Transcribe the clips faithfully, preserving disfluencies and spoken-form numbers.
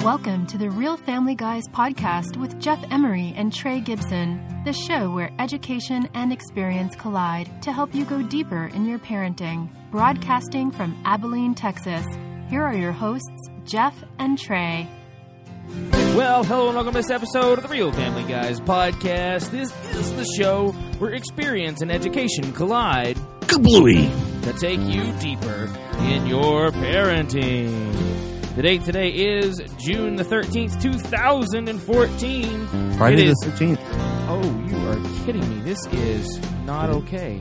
Welcome to the Real Family Guys podcast with Jeff Emery and Trey Gibson, the show where education and experience collide to help you go deeper in your parenting. Broadcasting from Abilene, Texas, here are your hosts, Jeff and Trey. Well, hello and welcome to this episode of the Real Family Guys podcast. This is the show where experience and education collide Kablooey! To take you deeper in your parenting. The date today is June the thirteenth, two thousand fourteen. Friday It is, the thirteenth. Oh, you are kidding me. This is not okay.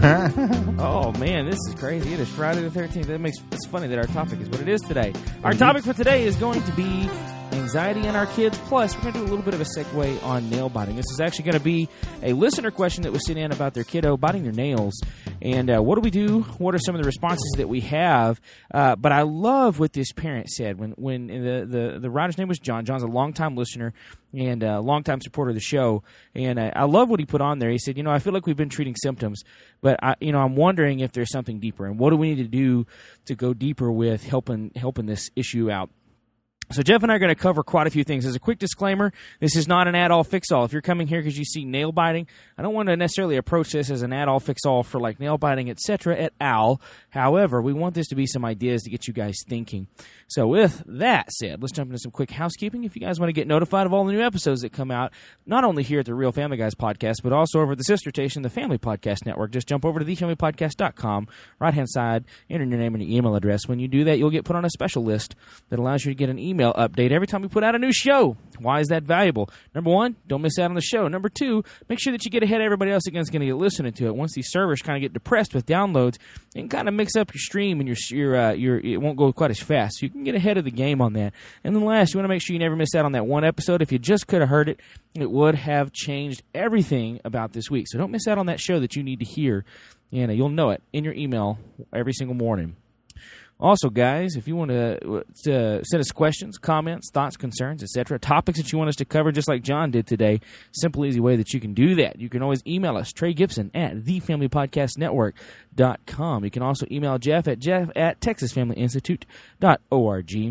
Oh, man, this is crazy. It is Friday the thirteenth. That makes it's funny that our topic is what it is today. Our topic for today is going to be anxiety in our kids. Plus, we're going to do a little bit of a segue on nail biting. This is actually going to be a listener question that was sent in about their kiddo biting their nails. And uh, what do we do? What are some of the responses that we have? Uh, but I love what this parent said. When when the, the, the writer's name was John. John's a longtime listener and a longtime supporter of the show. And uh, I love what he put on there. He said, you know, I feel like we've been treating symptoms, but I, you know, I'm wondering if there's something deeper. And what do we need to do to go deeper with helping helping this issue out? So Jeff and I are going to cover quite a few things. As a quick disclaimer, this is not an add-all fix-all. If you're coming here because you see nail biting, I don't want to necessarily approach this as an add-all fix-all for like nail biting, et cetera, et al. However, we want this to be some ideas to get you guys thinking. So with that said, let's jump into some quick housekeeping. If you guys want to get notified of all the new episodes that come out, not only here at the Real Family Guys podcast, but also over at the sister station, the Family Podcast Network, just jump over to the family podcast dot com, right-hand side, enter your name and your email address. When you do that, you'll get put on a special list that allows you to get an email update every time we put out a new show. Why is that valuable? Number one, don't miss out on the show. Number two, make sure that you get ahead of everybody else that's going to get listening to it. Once these servers kind of get depressed with downloads, it can kind of mix up your stream and your your uh, your it won't go quite as fast. So you can get ahead of the game on that. And then last, you want to make sure you never miss out on that one episode. If you just could have heard it, it would have changed everything about this week. So don't miss out on that show that you need to hear, and uh, you'll know it in your email every single morning. Also, guys, if you want to, to send us questions, comments, thoughts, concerns, et cetera, topics that you want us to cover, just like John did today, simple, easy way that you can do that. You can always email us, Trey Gibson at the family podcast network dot com. You can also email Jeff at jeff at texas family institute dot org.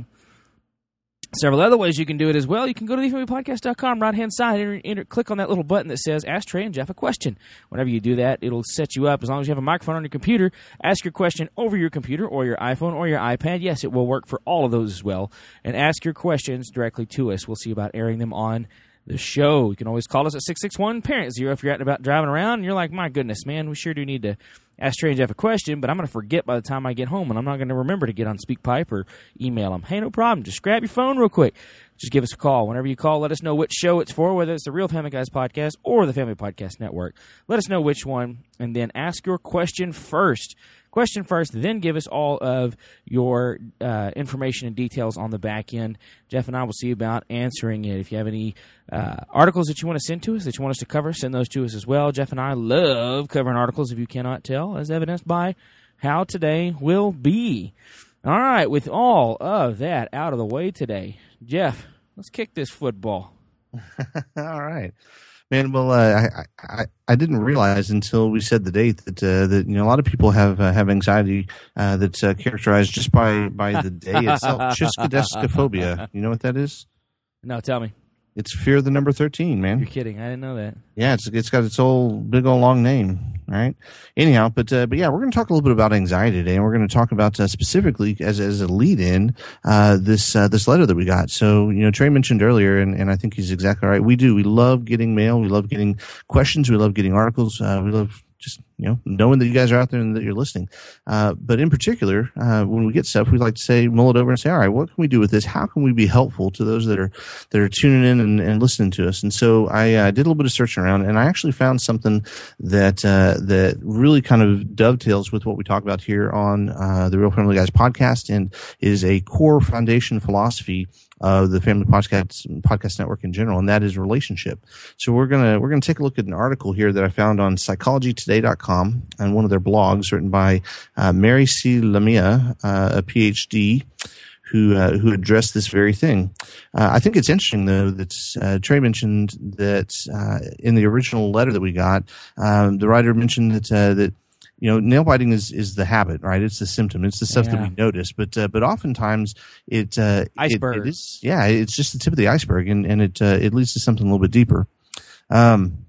Several other ways you can do it as well. You can go to the family podcast dot com, right-hand side, enter, enter, click on that little button that says Ask Trey and Jeff a Question. Whenever you do that, it'll set you up. As long as you have a microphone on your computer, ask your question over your computer or your iPhone or your iPad. Yes, it will work for all of those as well. And ask your questions directly to us. We'll see about airing them on the show. You can always call us at six six one, parent zero if you're out and about driving around and you're like, my goodness, man, we sure do need to ask Trey and Jeff a question, but I'm going to forget by the time I get home, and I'm not going to remember to get on SpeakPipe or email them. Hey, no problem. Just grab your phone real quick. Just give us a call. Whenever you call, let us know which show it's for, whether it's the Real Family Guys podcast or the Family Podcast Network. Let us know which one, and then ask your question first. Question first, then give us all of your uh, information and details on the back end. Jeff and I will see about answering it. If you have any uh, articles that you want to send to us, that you want us to cover, send those to us as well. Jeff and I love covering articles, if you cannot tell, as evidenced by how today will be. All right, with all of that out of the way today, Jeff, let's kick this football. All right. Man, well, uh, I, I I didn't realize until we said the date that uh, that you know a lot of people have uh, have anxiety uh, that's uh, characterized just by, by the day itself. Triskaidekaphobia. You know what that is? No, tell me. It's fear of the number thirteen, man. You're kidding. I didn't know that. Yeah, it's it's got its whole big old long name, right? Anyhow, but uh, but yeah, we're going to talk a little bit about anxiety today, and we're going to talk about uh, specifically as as a lead in uh, this uh, this letter that we got. So you know, Trey mentioned earlier, and, and I think he's exactly right. We do. We love getting mail. We love getting questions. We love getting articles. Uh, we love just you know knowing that you guys are out there and that you're listening. Uh, but in particular, uh, when we get stuff, we like to say mull it over and say, all right, what can we do with this? How can we be helpful to those that are that are tuning in and, and listening to us? And so I uh, did a little bit of searching around, and I actually found something that uh, that really kind of dovetails with what we talk about here on uh, the Real Family Guys podcast, and is a core foundation philosophy of the Family Podcast Podcast Network in general, and that is relationship. So we're gonna we're gonna take a look at an article here that I found on psychology today dot com and one of their blogs written by uh, Mary C. Lamia, uh, a P H D, who uh, who addressed this very thing. Uh, I think it's interesting, though, that uh, Trey mentioned that uh, in the original letter that we got, um, the writer mentioned that uh, that you know, nail biting is, is the habit, right? It's the symptom. It's the stuff Yeah. that we notice. But uh, but oftentimes it uh, Iceberg. It, it is, yeah, it's just the tip of the iceberg, and and it uh, it leads to something a little bit deeper. Um,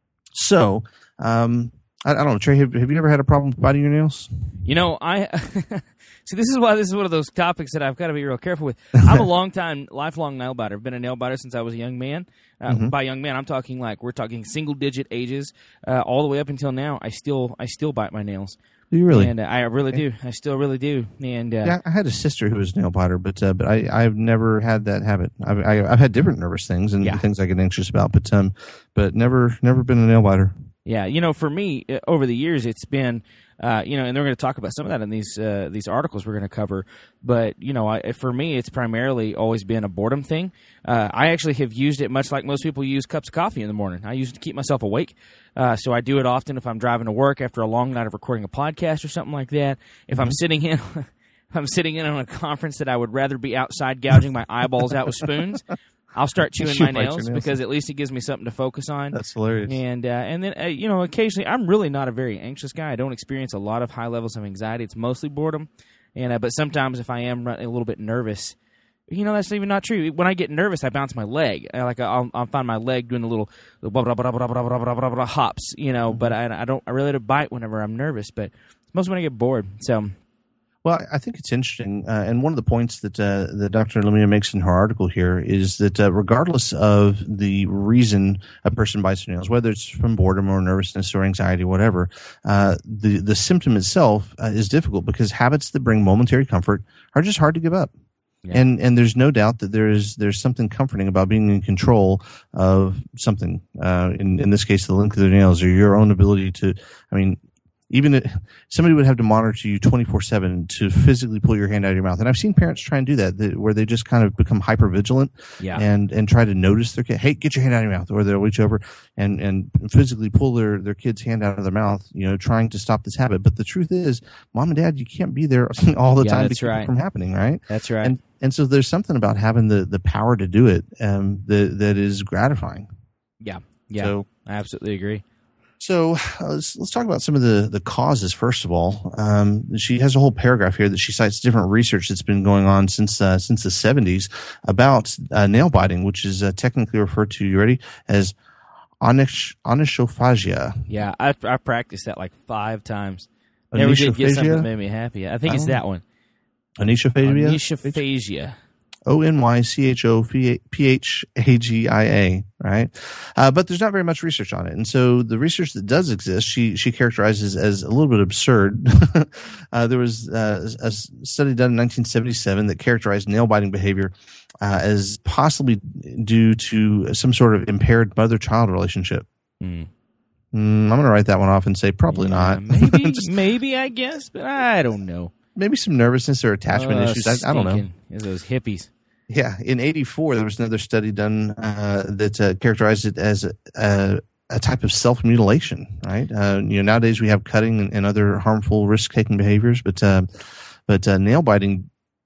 so um, I, I don't know, Trey. Have, have you ever had a problem biting your nails? You know, I see. This is why this is one of those topics that I've got to be real careful with. I'm a long time, lifelong nail biter. I've been a nail biter since I was a young man. Uh, Mm-hmm. By young man, I'm talking like we're talking single digit ages, uh, all the way up until now. I still, I still bite my nails. Do you really? And uh, I really do. I still really do. And uh, Yeah, I had a sister who was a nail biter, but uh, but I I've never had that habit. I've I, I've had different nervous things and Yeah. things I get anxious about, but um, but never never been a nail biter. Yeah, you know, for me, uh, over the years, it's been, uh, you know, and they're going to talk about some of that in these uh, these articles we're going to cover. But you know, I, for me, it's primarily always been a boredom thing. Uh, I actually have used it much like most people use cups of coffee in the morning. I use it to keep myself awake. Uh, so I do it often if I'm driving to work after a long night of recording a podcast or something like that. If I'm sitting in. If I'm sitting in on a conference that I would rather be outside gouging my eyeballs out with spoons, I'll start chewing You my bite your nails nails. because at least it gives me something to focus on. That's hilarious. And uh, and then uh, you know, occasionally I'm really not a very anxious guy. I don't experience a lot of high levels of anxiety. It's mostly boredom. And uh, but sometimes if I am a little bit nervous, you know, that's even not true. When I get nervous, I bounce my leg. I, like I'll, I'll find my leg doing a little, little blah, blah, blah, blah, blah, blah, blah, blah, blah, hops. You know, but I, I don't. I really don't bite whenever I'm nervous. But most when I get bored. So. Well, I think it's interesting, uh, and one of the points that uh, that Doctor Lemire makes in her article here is that uh, regardless of the reason a person bites their nails, whether it's from boredom or nervousness or anxiety or whatever, uh, the the symptom itself uh, is difficult because habits that bring momentary comfort are just hard to give up. Yeah. And and there's no doubt that there is there's something comforting about being in control of something. Uh, in in this case, the length of their nails or your own ability to. I mean. Even if somebody would have to monitor you twenty-four seven to physically pull your hand out of your mouth. And I've seen parents try and do that, that where they just kind of become hyper vigilant Yeah. and, and try to notice their kid. Hey, get your hand out of your mouth. Or they'll reach over and, and physically pull their, their kid's hand out of their mouth, you know, trying to stop this habit. But the truth is, mom and dad, you can't be there all the Yeah, time to that's keep right. it from happening, right? That's right. And and so there's something about having the, the power to do it um, that that is gratifying. yeah. Yeah. So, I absolutely agree. So uh, let's let's talk about some of the, the causes. First of all, um, she has a whole paragraph here that she cites different research that's been going on since uh, since the seventies about uh, nail biting, which is uh, technically referred to. You ready? As onych- onychophagia. Yeah. I I practiced that like five times. Never did get something that made me happy. I think it's that one. Onychophagia. Onychophagia. O N Y C H O P H A G I A, right? Uh, but there's not very much research on it. And so the research that does exist, she she characterizes as a little bit absurd. uh, there was uh, a study done in nineteen seventy-seven that characterized nail biting behavior uh, as possibly due to some sort of impaired mother-child relationship. Mm. Mm, I'm going to write that one off and say probably Yeah, not. Maybe, Just maybe, I guess, but I don't know. maybe some nervousness or attachment Uh, issues. I, I don't know. stinking. It's those hippies. Yeah, in eighty-four, there was another study done uh, that uh, characterized it as a, a, a type of self-mutilation, right? Uh, you know, nowadays we have cutting and, and other harmful risk-taking behaviors, but uh, but uh, nail biting,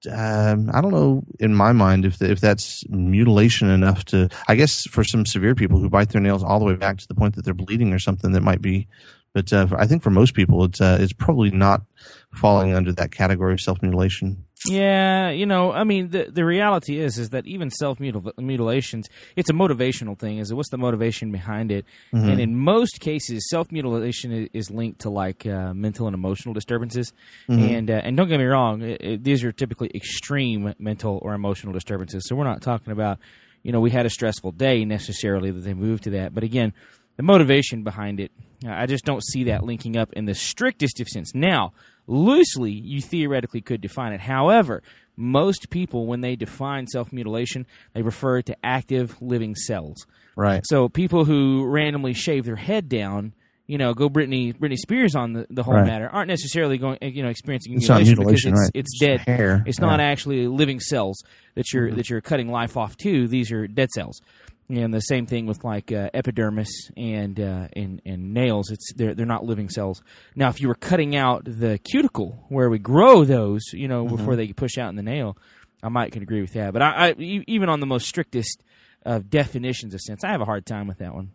um, I don't know in my mind if the, if that's mutilation enough to. I guess for some severe people who bite their nails all the way back to the point that they're bleeding or something, that might be. But uh, I think for most people, it's uh, it's probably not falling under that category of self-mutilation. Yeah, you know, I mean, the the reality is is that even self mutilations, it's a motivational thing. Is what's the motivation behind it? Mm-hmm. And in most cases, self mutilation is, is linked to like uh, mental and emotional disturbances. Mm-hmm. And uh, and don't get me wrong, it, it, these are typically extreme mental or emotional disturbances. So we're not talking about, you know, we had a stressful day necessarily that they moved to that. But again, the motivation behind it, I just don't see that linking up in the strictest of sense. Now, loosely, you theoretically could define it. However, most people, when they define self-mutilation, they refer to active living cells. Right. So people who randomly shave their head down, you know, go Britney Britney Spears on the, the whole Right. matter, aren't necessarily going, you know, experiencing It's not mutilation, mutilation, because right. it's, it's It's dead. hair. It's not Yeah. actually living cells that you're Mhm. that you're cutting life off to. These are dead cells. And the same thing with like uh, epidermis and, uh, and and nails. It's they're they're not living cells. Now, if you were cutting out the cuticle where we grow those, you know, Mhm. before they push out in the nail, I might can agree with that. But I, I e- even on the most strictest of definitions of sense, I have a hard time with that one.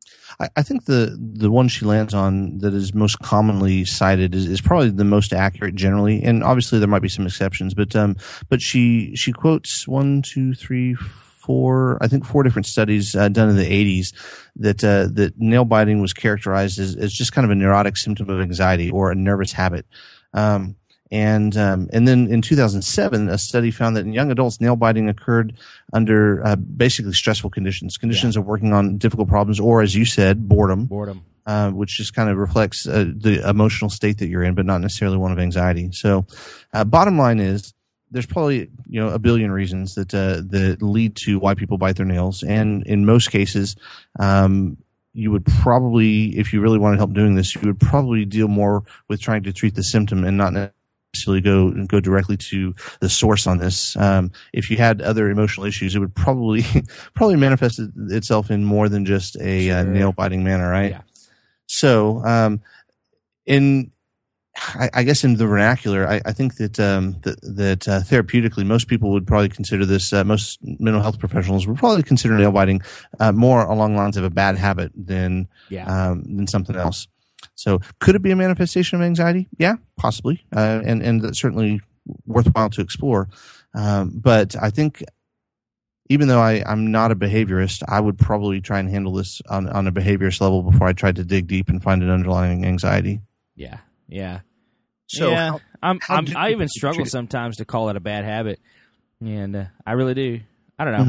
I, I think the the one she lands on that is most commonly cited is, is probably the most accurate generally, and obviously there might be some exceptions, but um, but she she quotes one, two, three, four, I think four different studies uh, done in the eighties that uh, that nail biting was characterized as, as just kind of a neurotic symptom of anxiety or a nervous habit. Um, And um, and then in two thousand seven, a study found that in young adults, nail biting occurred under uh, basically stressful conditions, conditions yeah. of working on difficult problems, or as you said, boredom. Boredom. Uh, which just kind of reflects uh, the emotional state that you're in, but not necessarily one of anxiety. So, uh, bottom line is, there's probably you know a billion reasons that uh, that lead to why people bite their nails, and in most cases, um, you would probably, if you really wanted help doing this, you would probably deal more with trying to treat the symptom and not necessarily go go directly to the source on this. Um, if you had other emotional issues, it would probably probably manifest itself in more than just a sure. uh, nail biting manner, right? Yeah. So, um, in I, I guess in the vernacular, I, I think that um, that, that uh, therapeutically, most people would probably consider this. Uh, most mental health professionals would probably consider nail biting uh, more along the lines of a bad habit than yeah. um, than something else. So, could it be a manifestation of anxiety? Yeah, possibly, uh, and and that's certainly worthwhile to explore. Um, but I think, even though I, I'm not a behaviorist, I would probably try and handle this on, on a behaviorist level before I tried to dig deep and find an underlying anxiety. Yeah, yeah. So yeah, how, I'm, how I'm, do I even you struggle treat it? sometimes to call it a bad habit, and uh, I really do. I don't know.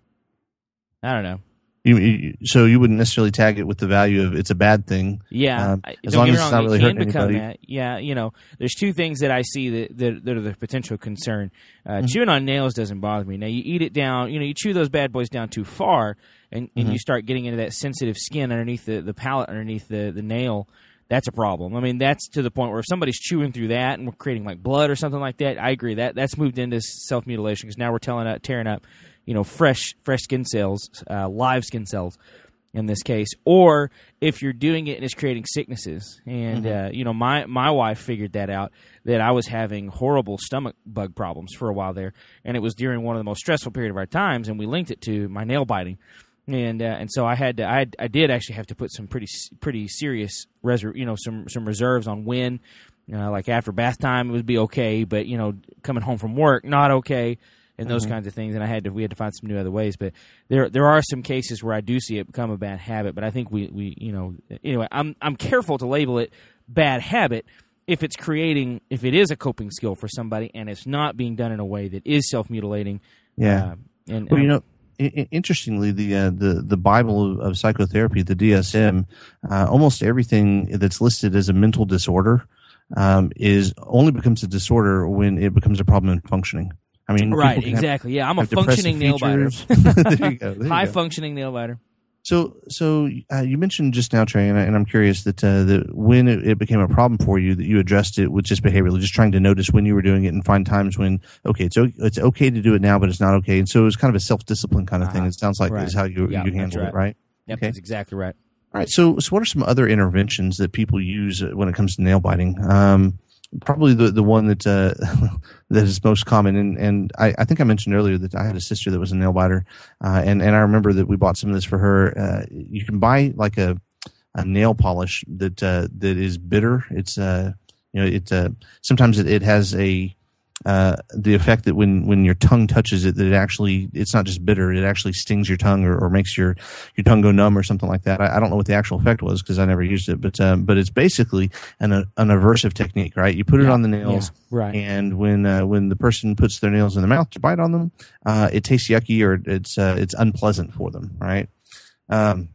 Mm-hmm. I don't know. You, you, so you wouldn't necessarily tag it with the value of it's a bad thing. Yeah, um, I- as don't long get as me it's wrong, not really it can hurting become anybody. that. Yeah, you know, there's two things that I see that that, that are the potential concern. Uh, Mm-hmm. Chewing on nails doesn't bother me. Now you eat it down, you know, you chew those bad boys down too far, and, and Mm-hmm. you start getting into that sensitive skin underneath the the palate, underneath the the nail. That's a problem. I mean, that's to the point where if somebody's chewing through that and we're creating like blood or something like that, I agree that that's moved into self mutilation because now we're telling up, tearing up, you know, fresh fresh skin cells, uh, live skin cells in this case. Or if you're doing it and it's creating sicknesses, and Mm-hmm. uh, you know, my my wife figured that out, that I was having horrible stomach bug problems for a while there, and it was during one of the most stressful period of our times, and we linked it to my nail biting. And uh, and so I had to, I had, I did actually have to put some pretty pretty serious reser- you know some some reserves on when, you know, like after bath time it would be okay, but you know coming home from work not okay, and those Mm-hmm. kinds of things. And I had to we had to find some new other ways. But there there are some cases where I do see it become a bad habit. But I think we, we you know anyway I'm I'm careful to label it bad habit if it's creating if it is a coping skill for somebody and it's not being done in a way that is self mutilating. Yeah. Uh, and Well, you um, know, I- I- interestingly, the uh, the the Bible of, of psychotherapy, the D S M, uh, almost everything that's listed as a mental disorder um, is only becomes a disorder when it becomes a problem in functioning. I mean, right, people can have- exactly. Yeah, I'm a have depressive functioning nail biter. features. There you go. There you High go. functioning nail biter. So, so uh, you mentioned just now, Trey, and, I, and I'm curious that uh, that when it, it became a problem for you, that you addressed it with just behaviorally, just trying to notice when you were doing it and find times when okay, it's o- it's okay to do it now, but it's not okay, and so it was kind of a self discipline kind of thing. Uh-huh. It sounds like Right. is how you Yeah, you that's handle right. it, right? Yep, Okay. that's exactly right. All right. So, so what are some other interventions that people use when it comes to nail biting? Um, probably the the one that uh, that is most common, and and I, I think I mentioned earlier that I had a sister that was a nail biter, uh, and and I remember that we bought some of this for her. Uh, you can buy like a a nail polish that uh, that is bitter. It's uh you know it uh, sometimes it, it has a uh, the effect that when, when your tongue touches it, that it actually, it's not just bitter, it actually stings your tongue or, or makes your, your tongue go numb or something like that. I, I don't know what the actual effect was because I never used it, but, um, but it's basically an, an aversive technique, right? You put it Yeah, on the nails, yeah, right. and when, uh, when the person puts their nails in their mouth to bite on them, uh, it tastes yucky or it's, uh, it's unpleasant for them, right? Um,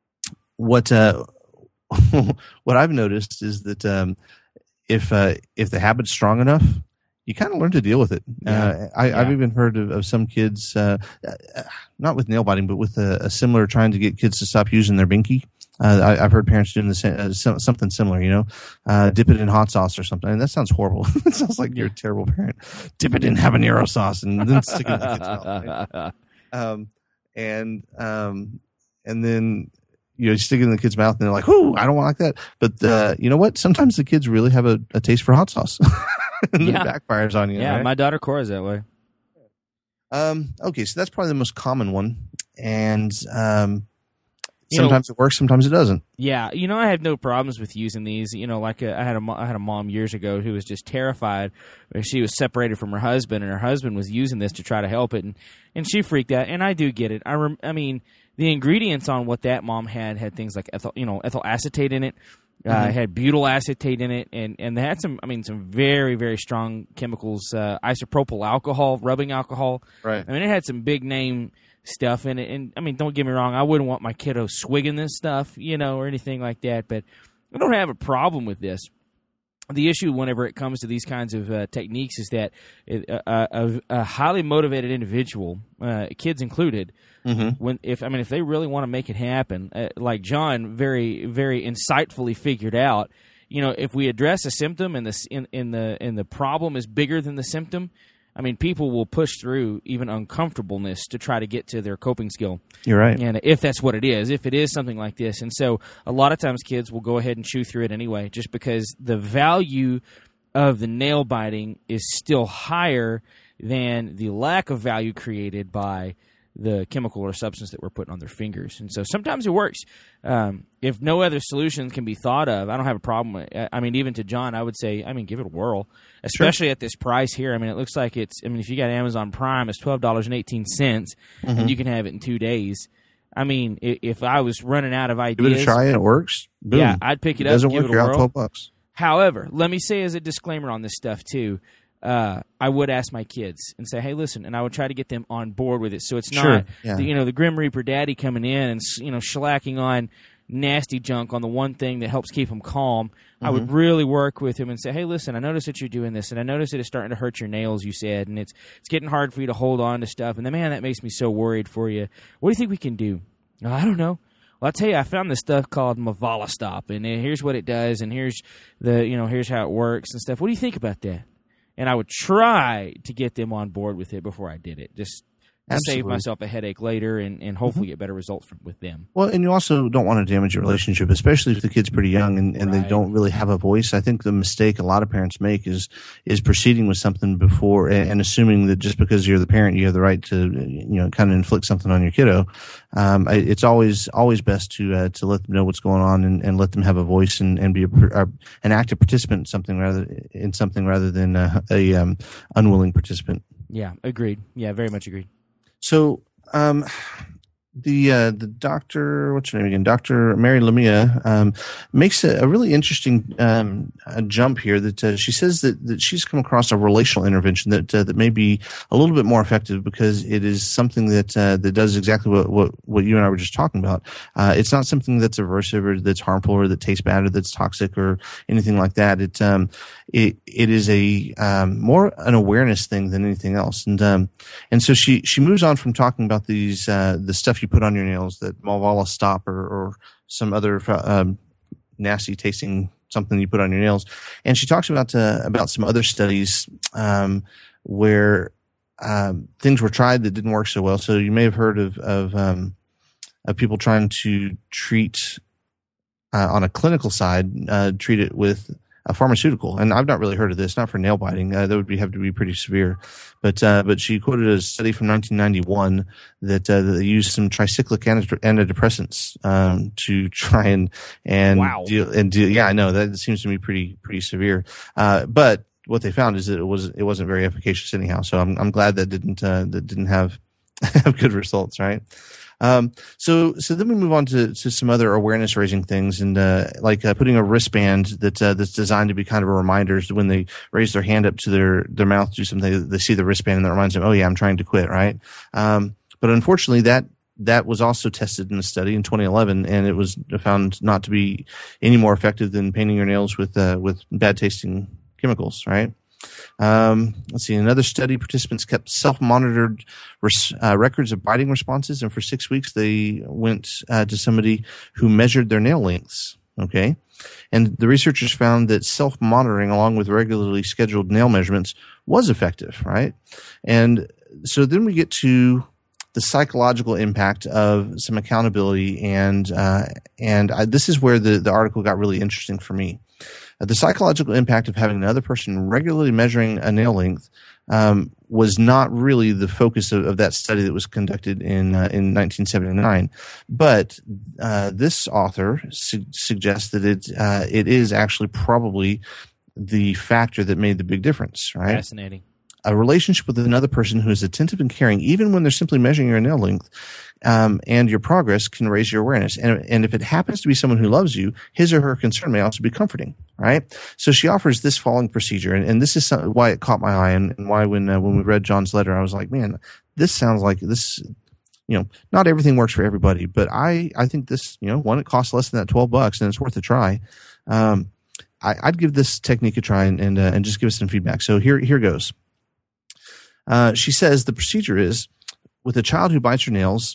what, uh, what I've noticed is that, um, if, uh, if the habit's strong enough, you kind of learn to deal with it. Yeah. Uh, I, Yeah. I've even heard of, of some kids, uh, uh, not with nail biting, but with a, a similar trying to get kids to stop using their binky. Uh, I, I've heard parents doing the same, uh, some, something similar, you know, uh, dip it in hot sauce or something. And that sounds horrible. It sounds like you're a terrible parent. Dip it in habanero sauce and then stick it in the kid's mouth. Right? Um, and um, and then you know, you stick it in the kid's mouth and they're like, "Ooh, I don't want like that." But uh, you know what? Sometimes the kids really have a, a taste for hot sauce. And Yeah. it backfires on you. Yeah, right? my daughter Cora's that way. Um, okay, so that's probably the most common one, and um, sometimes know, it works, sometimes it doesn't. Yeah, you know, I have no problems with using these. You know, like a, I had a I had a mom years ago who was just terrified. She was separated from her husband, and her husband was using this to try to help it, and, and she freaked out. And I do get it. I rem, I mean, the ingredients on what that mom had had things like ethyl, you know, ethyl acetate in it. Uh, mm-hmm. It had butyl acetate in it, and, and they had some, I mean, some very, very strong chemicals, uh, isopropyl alcohol, rubbing alcohol. Right. I mean, it had some big name stuff in it. And, I mean, don't get me wrong, I wouldn't want my kiddo swigging this stuff, you know, or anything like that, but I don't have a problem with this. The issue whenever it comes to these kinds of uh, techniques is that it, uh, a, a highly motivated individual, uh, kids included, mm-hmm. when if I mean if they really want to make it happen, uh, like John very very insightfully figured out, you know, if we address a symptom and the in, in the and the problem is bigger than the symptom, I mean, people will push through even uncomfortableness to try to get to their coping skill. You're right. And if that's what it is, if it is something like this. And so a lot of times kids will go ahead and chew through it anyway, just because the value of the nail biting is still higher than the lack of value created by the chemical or substance that we're putting on their fingers. And so sometimes it works. Um, if no other solutions can be thought of, I don't have a problem with it. I mean, even to John, I would say, I mean, give it a whirl, especially sure. at this price here. I mean, it looks like it's, I mean, if you got Amazon Prime, it's twelve dollars and eighteen cents, mm-hmm. and you can have it in two days. I mean, if I was running out of ideas. Give it a try and it works. Boom. Yeah, I'd pick it, it up and give work, it a whirl. twelve bucks. However, let me say as a disclaimer on this stuff too, Uh, I would ask my kids and say, "Hey, listen," and I would try to get them on board with it. So it's not, sure, yeah. the, you know, the Grim Reaper daddy coming in and you know shellacking on nasty junk on the one thing that helps keep him calm. Mm-hmm. I would really work with him and say, "Hey, listen, I noticed that you're doing this, and I noticed that it's starting to hurt your nails. You said, and it's it's getting hard for you to hold on to stuff. And then, man, that makes me so worried for you. What do you think we can do?" Oh, I don't know. Well, I'll tell you, I found this stuff called Mavala Stop, and here's what it does, and here's the you know here's how it works and stuff. What do you think about that? And I would try to get them on board with it before I did it, just to save myself a headache later and, and hopefully mm-hmm. get better results from, with them. Well, and you also don't want to damage your relationship, especially if the kid's pretty young and, and right. they don't really have a voice. I think the mistake a lot of parents make is is proceeding with something before and, and assuming that just because you're the parent, you have the right to you know kind of inflict something on your kiddo. Um, it's always always best to uh, to let them know what's going on and, and let them have a voice and, and be a, a, an active participant in something rather in something rather than a, a um, unwilling participant. Yeah, agreed. Yeah, very much agreed. So, um, the uh, the doctor, what's her name again? Doctor Mary Lamia um, makes a, a really interesting um, a jump here. That uh, she says that, that she's come across a relational intervention that uh, that may be a little bit more effective because it is something that uh, that does exactly what, what what you and I were just talking about. Uh, it's not something that's aversive or that's harmful or that tastes bad or that's toxic or anything like that. It um it it is a um, more an awareness thing than anything else. And um and so she she moves on from talking about these uh, the stuff you put on your nails, that Mavala Stop or, or some other um, nasty tasting something you put on your nails, and she talks about uh, about some other studies um, where um, things were tried that didn't work so well. So you may have heard of of, um, of people trying to treat uh, on a clinical side, uh, treat it with a pharmaceutical, and I've not really heard of this. Not for nail biting; uh, that would be, have to be pretty severe. But uh, but she quoted a study from nineteen ninety-one that, uh, that they used some tricyclic antidepressants um, to try and and wow. deal and deal. Yeah, I know that seems to me pretty pretty severe. Uh, but what they found is that it was it wasn't very efficacious anyhow. So I'm I'm glad that didn't uh, that didn't have have good results, right? Um, so, so then we move on to, to some other awareness raising things, and uh, like uh, putting a wristband that uh, that's designed to be kind of a reminder when they raise their hand up to their their mouth to do something. They see the wristband and that reminds them, oh yeah, I'm trying to quit, right? Um, but unfortunately, that that was also tested in a study in twenty eleven, and it was found not to be any more effective than painting your nails with uh, with bad tasting chemicals, right? Um, let's see. In another study, participants kept self-monitored res- uh, records of biting responses, and for six weeks they went uh, to somebody who measured their nail lengths. Okay, and the researchers found that self-monitoring, along with regularly scheduled nail measurements, was effective. Right, and so then we get to the psychological impact of some accountability, and uh, and I, this is where the the article got really interesting for me. Uh, the psychological impact of having another person regularly measuring a nail length um, was not really the focus of, of that study that was conducted in uh, in nineteen seventy-nine. But uh, this author su- suggests that it uh, it is actually probably the factor that made the big difference. Right? Fascinating. A relationship with another person who is attentive and caring, even when they're simply measuring your nail length, um, and your progress, can raise your awareness. And, and if it happens to be someone who loves you, his or her concern may also be comforting, right? So she offers this following procedure, and, and this is some, why it caught my eye, and, and why when uh, when we read John's letter, I was like, man, this sounds like this. You know, not everything works for everybody, but I I think this, you know, one, it costs less than that twelve bucks, and it's worth a try. Um, I, I'd give this technique a try and and, uh, and just give us some feedback. So here here goes. Uh, she says the procedure is, with a child who bites her nails,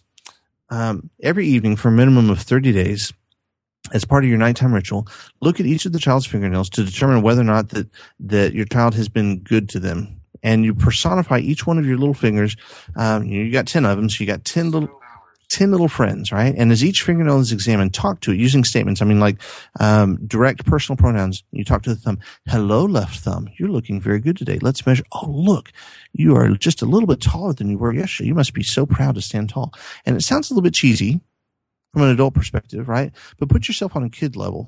um, every evening for a minimum of thirty days, as part of your nighttime ritual, look at each of the child's fingernails to determine whether or not that, that your child has been good to them. And you personify each one of your little fingers. Um, you, know, you got ten of them, so you got ten little... ten little friends, right? And as each fingernail is examined, talk to it using statements. I mean, like um, direct personal pronouns. You talk to the thumb. Hello, left thumb. You're looking very good today. Let's measure. Oh, look, you are just a little bit taller than you were yesterday. You must be so proud to stand tall. And it sounds a little bit cheesy from an adult perspective, right? But put yourself on a kid level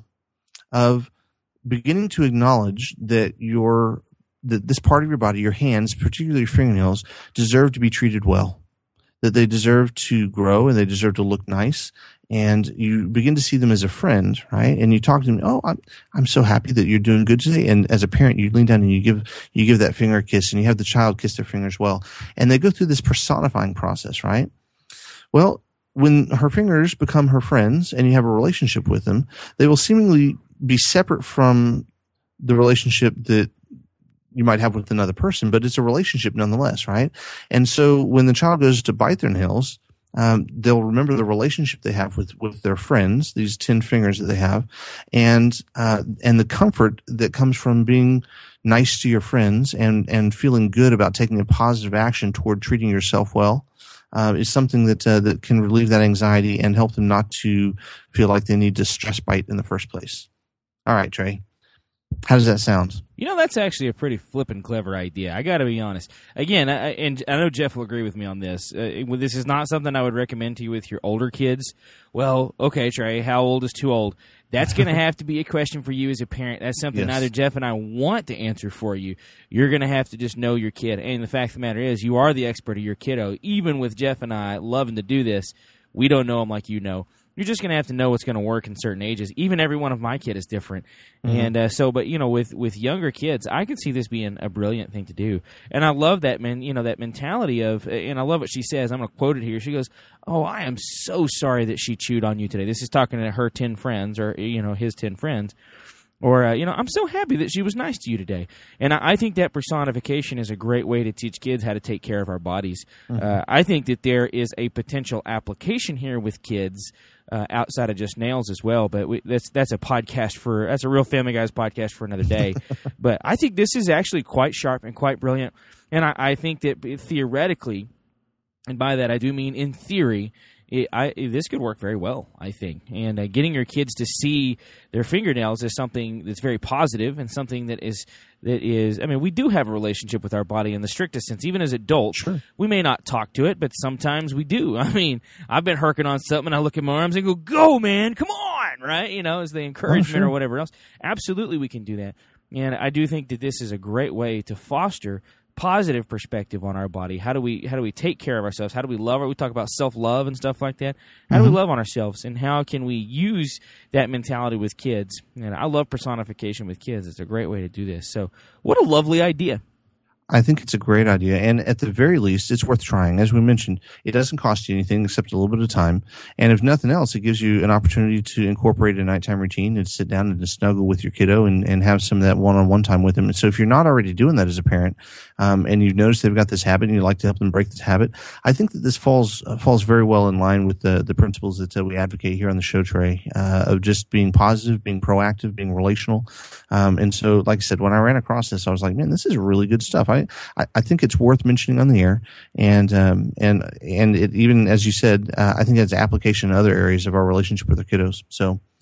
of beginning to acknowledge that your that this part of your body, your hands, particularly your fingernails, deserve to be treated well. That they deserve to grow and they deserve to look nice, and you begin to see them as a friend, right? And you talk to them. Oh, I'm I'm so happy that you're doing good today. And as a parent, you lean down and you give you give that finger a kiss, and you have the child kiss their fingers well, and they go through this personifying process, right? Well, when her fingers become her friends and you have a relationship with them, they will seemingly be separate from the relationship that you might have with another person, but it's a relationship nonetheless, right? And so when the child goes to bite their nails, um, they'll remember the relationship they have with, with their friends, these ten fingers that they have, and uh, and the comfort that comes from being nice to your friends and, and feeling good about taking a positive action toward treating yourself well uh, is something that uh, that can relieve that anxiety and help them not to feel like they need to stress bite in the first place. All right, Trey. How does that sound? You know, that's actually a pretty flippin' clever idea. I got to be honest. Again, I, and I know Jeff will agree with me on this. Uh, this is not something I would recommend to you with your older kids. Well, okay, Trey, how old is too old? That's going to have to be a question for you as a parent. That's something yes. neither Jeff and I want to answer for you. You're going to have to just know your kid. And the fact of the matter is, you are the expert of your kiddo. Even with Jeff and I loving to do this, we don't know them like you know. You're just going to have to know what's going to work in certain ages. Even every one of my kid is different. Mm-hmm. And uh, so, but, you know, with, with younger kids, I could see this being a brilliant thing to do. And I love that, man, you know, that mentality of, and I love what she says. I'm going to quote it here. She goes, oh, I am so sorry that she chewed on you today. This is talking to her ten friends or, you know, his ten friends. Or, uh, you know, I'm so happy that she was nice to you today. And I, I think that personification is a great way to teach kids how to take care of our bodies. Mm-hmm. Uh, I think that there is a potential application here with kids uh, outside of just nails as well. But we, that's that's a podcast for, that's a real Family Guys podcast for another day. But I think this is actually quite sharp and quite brilliant. And I, I think that theoretically, and by that I do mean in theory, It, I, this could work very well, I think. And uh, getting your kids to see their fingernails is something that's very positive and something that is, that is. I mean, we do have a relationship with our body in the strictest sense. Even as adults, sure. We may not talk to it, but sometimes we do. I mean, I've been herking on something, and I look at my arms and go, go, man, come on, right? You know, as the encouragement oh, sure. or whatever else. Absolutely, we can do that. And I do think that this is a great way to foster positive perspective on our body. How do we how do we take care of ourselves? How do we love it? We talk about self-love and stuff like that. How mm-hmm. do we love on ourselves? And how can we use that mentality with kids? And I love personification with kids. It's a great way to do this. So what a lovely idea. I think it's a great idea, and at the very least, it's worth trying. As we mentioned, it doesn't cost you anything except a little bit of time, and if nothing else, it gives you an opportunity to incorporate a nighttime routine and sit down and just snuggle with your kiddo and, and have some of that one-on-one time with them. And so if you're not already doing that as a parent, um, and you've noticed they've got this habit and you'd like to help them break this habit, I think that this falls uh, falls very well in line with the, the principles that uh, we advocate here on the show, Trey, uh, of just being positive, being proactive, being relational. Um, and so, like I said, when I ran across this, I was like, man, this is really good stuff. I I, I think it's worth mentioning on the air, and um, and and it even, as you said, uh, I think it has application in other areas of our relationship with our kiddos. So,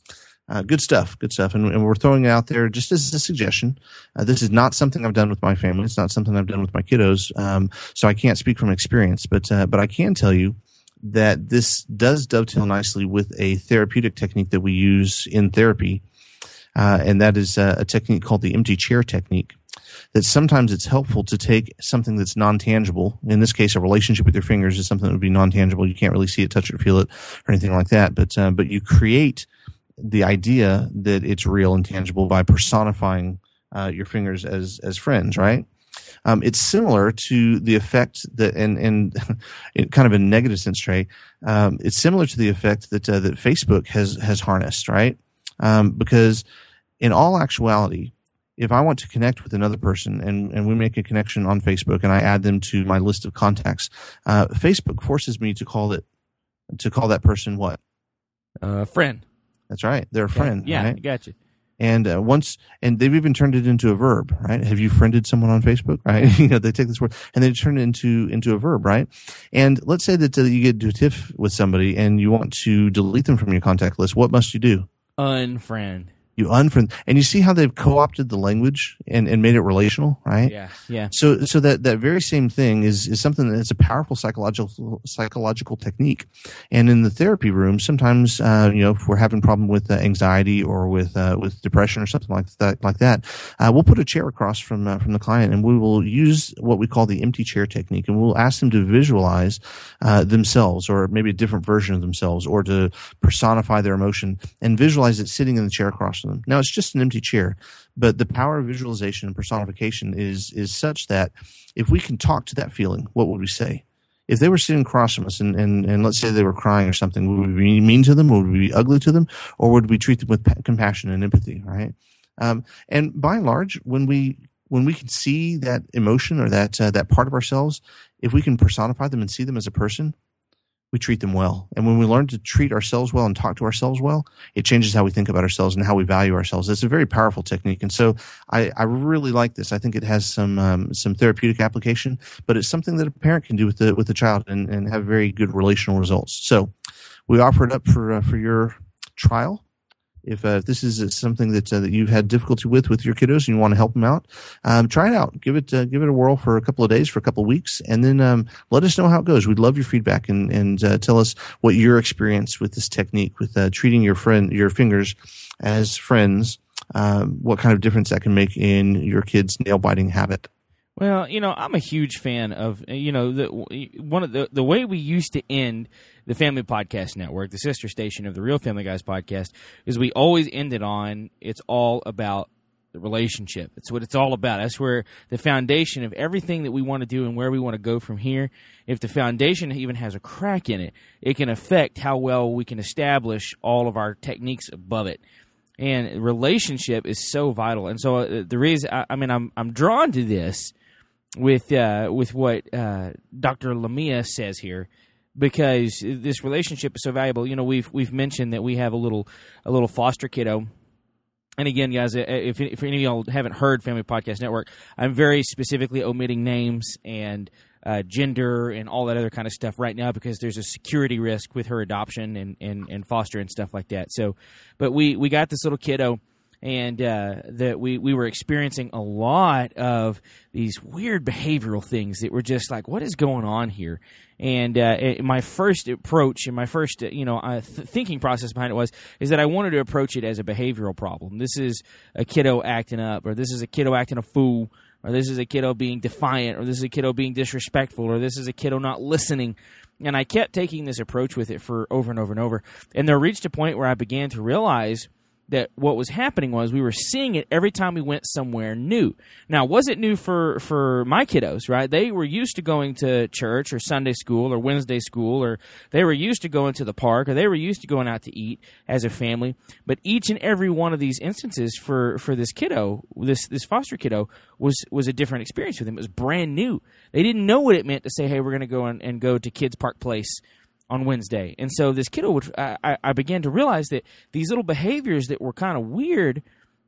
Uh, good stuff, good stuff. And, and we're throwing it out there just as a suggestion. Uh, this is not something I've done with my family. It's not something I've done with my kiddos. Um, so I can't speak from experience, but, uh, but I can tell you that this does dovetail nicely with a therapeutic technique that we use in therapy. Uh, and that is a, a technique called the empty chair technique. That sometimes it's helpful to take something that's non-tangible. In this case, a relationship with your fingers is something that would be non-tangible. You can't really see it, touch it, feel it, or anything like that. But, uh, but you create the idea that it's real and tangible by personifying uh, your fingers as as friends, right? Um, it's similar to the effect that, and and in kind of a negative sense, Trey. Um, it's similar to the effect that uh, that Facebook has has harnessed, right? Um, because in all actuality, if I want to connect with another person and, and we make a connection on Facebook and I add them to my list of contacts, uh, Facebook forces me to call it to call that person what? Uh, friend. That's right. They're a friend. Yeah, right? I got you. And uh, once, and they've even turned it into a verb, right? Have you friended someone on Facebook, right? You know, they take this word and they turn it into into a verb, right? And let's say that uh, you get into a tiff with somebody and you want to delete them from your contact list. What must you do? Unfriend. You unfriend, and you see how they've co-opted the language and, and made it relational, right? Yeah, yeah. So, so that, that very same thing is, is something that's a powerful psychological psychological technique. And in the therapy room, sometimes, uh, you know, if we're having a problem with uh, anxiety or with uh, with depression or something like that, like that, uh, we'll put a chair across from uh, from the client, and we will use what we call the empty chair technique, and we'll ask them to visualize uh, themselves, or maybe a different version of themselves, or to personify their emotion and visualize it sitting in the chair across from them. Now, it's just an empty chair, but the power of visualization and personification is is such that if we can talk to that feeling, what would we say? If they were sitting across from us and, and, and let's say they were crying or something, would we be mean to them? Would we be ugly to them? Or would we treat them with pa- compassion and empathy, right? Um, and by and large, when we when we can see that emotion or that uh, that part of ourselves, if we can personify them and see them as a person, we treat them well. And when we learn to treat ourselves well and talk to ourselves well, it changes how we think about ourselves and how we value ourselves. It's a very powerful technique. And so I, I really like this. I think it has some um, some therapeutic application, but it's something that a parent can do with the with the child and, and have very good relational results. So we offer it up for uh, for your trial. If, uh, if this is something that uh, that you've had difficulty with with your kiddos and you want to help them out, um, try it out. Give it uh, give it a whirl for a couple of days, for a couple of weeks, and then um, let us know how it goes. We'd love your feedback and and uh, tell us what your experience with this technique, with uh, treating your friend your fingers as friends, um, what kind of difference that can make in your kid's nail biting habit. Well, you know, I'm a huge fan of, you know, the one of the the way we used to end the Family Podcast Network, the sister station of the Real Family Guys podcast, is we always ended on, it's all about the relationship. It's what it's all about. That's where the foundation of everything that we want to do and where we want to go from here. If the foundation even has a crack in it, it can affect how well we can establish all of our techniques above it. And relationship is so vital. And so uh, the reason, I, I mean, I'm I'm drawn to this with uh, with what uh, Doctor Lamia says here, because this relationship is so valuable. You know, we've we've mentioned that we have a little a little foster kiddo. And again, guys, if if any of y'all haven't heard Family Podcast Network, I'm very specifically omitting names and uh, gender and all that other kind of stuff right now because there's a security risk with her adoption and, and, and foster and stuff like that. So, but we, we got this little kiddo, and uh, that we, we were experiencing a lot of these weird behavioral things that were just like, what is going on here? And uh, my first approach and my first, you know, uh, th- thinking process behind it was is that I wanted to approach it as a behavioral problem. This is a kiddo acting up, or this is a kiddo acting a fool, or this is a kiddo being defiant, or this is a kiddo being disrespectful, or this is a kiddo not listening. And I kept taking this approach with it for over and over and over. And there reached a point where I began to realize that what was happening was we were seeing it every time we went somewhere new. Now, was it new for, for my kiddos, right? They were used to going to church or Sunday school or Wednesday school, or they were used to going to the park, or they were used to going out to eat as a family. But each and every one of these instances for, for this kiddo, this this foster kiddo, was was a different experience for them. It was brand new. They didn't know what it meant to say, hey, we're going to go and, and go to Kids Park Place on Wednesday. And so this kiddo would, I, I began to realize that these little behaviors that were kind of weird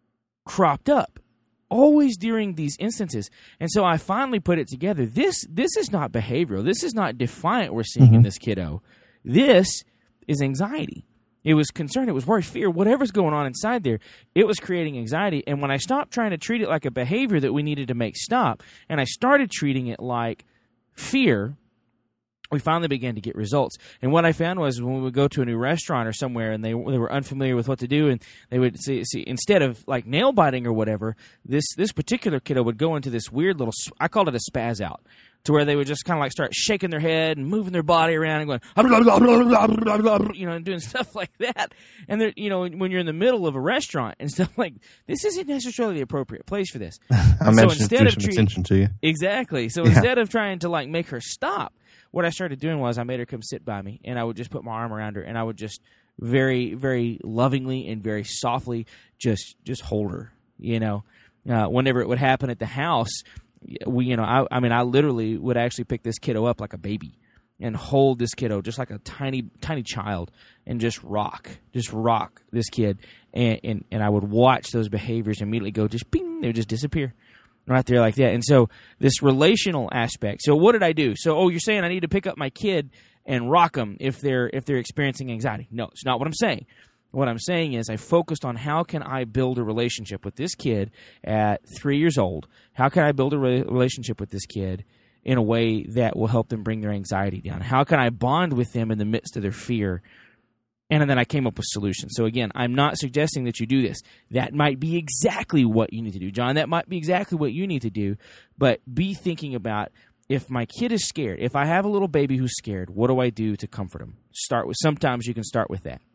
cropped up always during these instances. And so I finally put it together. This, this is not behavioral. This is not defiant we're seeing mm-hmm. in this kiddo. This is anxiety. It was concern. It was worry, fear, whatever's going on inside there. It was creating anxiety. And when I stopped trying to treat it like a behavior that we needed to make stop, and I started treating it like fear, we finally began to get results. And what I found was when we would go to a new restaurant or somewhere and they they were unfamiliar with what to do, and they would see, see instead of like nail biting or whatever, this this particular kiddo would go into this weird little, I called it a spaz out, to where they would just kind of like start shaking their head and moving their body around and going, blah, blah, blah, blah, blah, blah, you know, and doing stuff like that. And they're, you know, when you're in the middle of a restaurant and stuff like, this isn't necessarily the appropriate place for this. I so mentioned instead of some treat- attention to you. Exactly. So Yeah. instead of trying to like make her stop, what I started doing was I made her come sit by me, and I would just put my arm around her, and I would just very, very lovingly and very softly just just hold her. You know, uh, whenever it would happen at the house, we, you know, I, I mean, I literally would actually pick this kiddo up like a baby and hold this kiddo just like a tiny, tiny child, and just rock, just rock this kid, and and, and I would watch those behaviors immediately go just ping, they would just disappear. Right there like that. And so this relational aspect. So what did I do? So, oh, you're saying I need to pick up my kid and rock them if they're if they're experiencing anxiety. No, it's not what I'm saying. What I'm saying is I focused on how can I build a relationship with this kid at three years old. How can I build a re- relationship with this kid in a way that will help them bring their anxiety down? How can I bond with them in the midst of their fear? And then I came up with solutions. So again, I'm not suggesting that you do this. That might be exactly what you need to do, John. That might be exactly what you need to do. But be thinking about, if my kid is scared, if I have a little baby who's scared, what do I do to comfort him? Start with, sometimes you can start with that.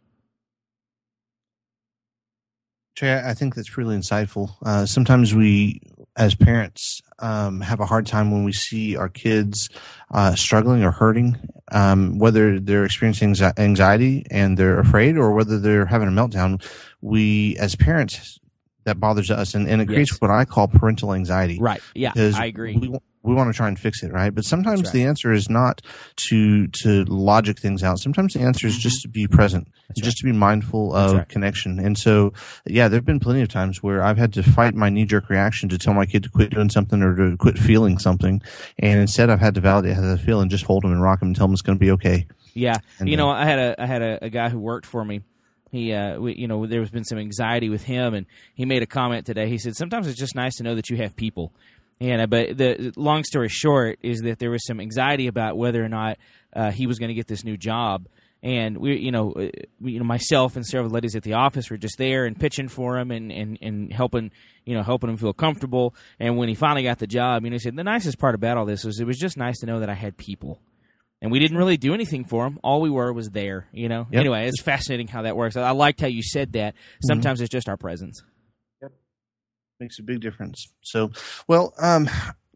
Trey, I think that's really insightful. Uh, sometimes we, as parents, um, have a hard time when we see our kids uh, struggling or hurting, um, whether they're experiencing anxiety and they're afraid, or whether they're having a meltdown. We, as parents, that bothers us, and, and it creates Yes. what I call parental anxiety. Right. Yeah, Because I agree. We, we want to try and fix it, right? But sometimes That's right. the answer is not to to logic things out. Sometimes the answer is just to be present, That's just to be mindful of right. connection. And so, yeah, there have been plenty of times where I've had to fight my knee-jerk reaction to tell my kid to quit doing something or to quit feeling something. And instead, I've had to validate how they feel and just hold them and rock them and tell them it's going to be okay. Yeah. And, you know, uh, I had a I had a, a guy who worked for me. He, uh, we, you know, there's been some anxiety with him, and he made a comment today. He said, sometimes it's just nice to know that you have people. And, uh, but the long story short is that there was some anxiety about whether or not uh, he was going to get this new job. And we, you know, we, you know, myself and several ladies at the office were just there and pitching for him and, and, and helping, you know, helping him feel comfortable. And when he finally got the job, you know, he said, the nicest part about all this was it was just nice to know that I had people. And we didn't really do anything for him. All we were was there, you know. Yep. Anyway, it's fascinating how that works. I liked how you said that. Sometimes mm-hmm. it's just our presence. Yep. Makes a big difference. So, well, um,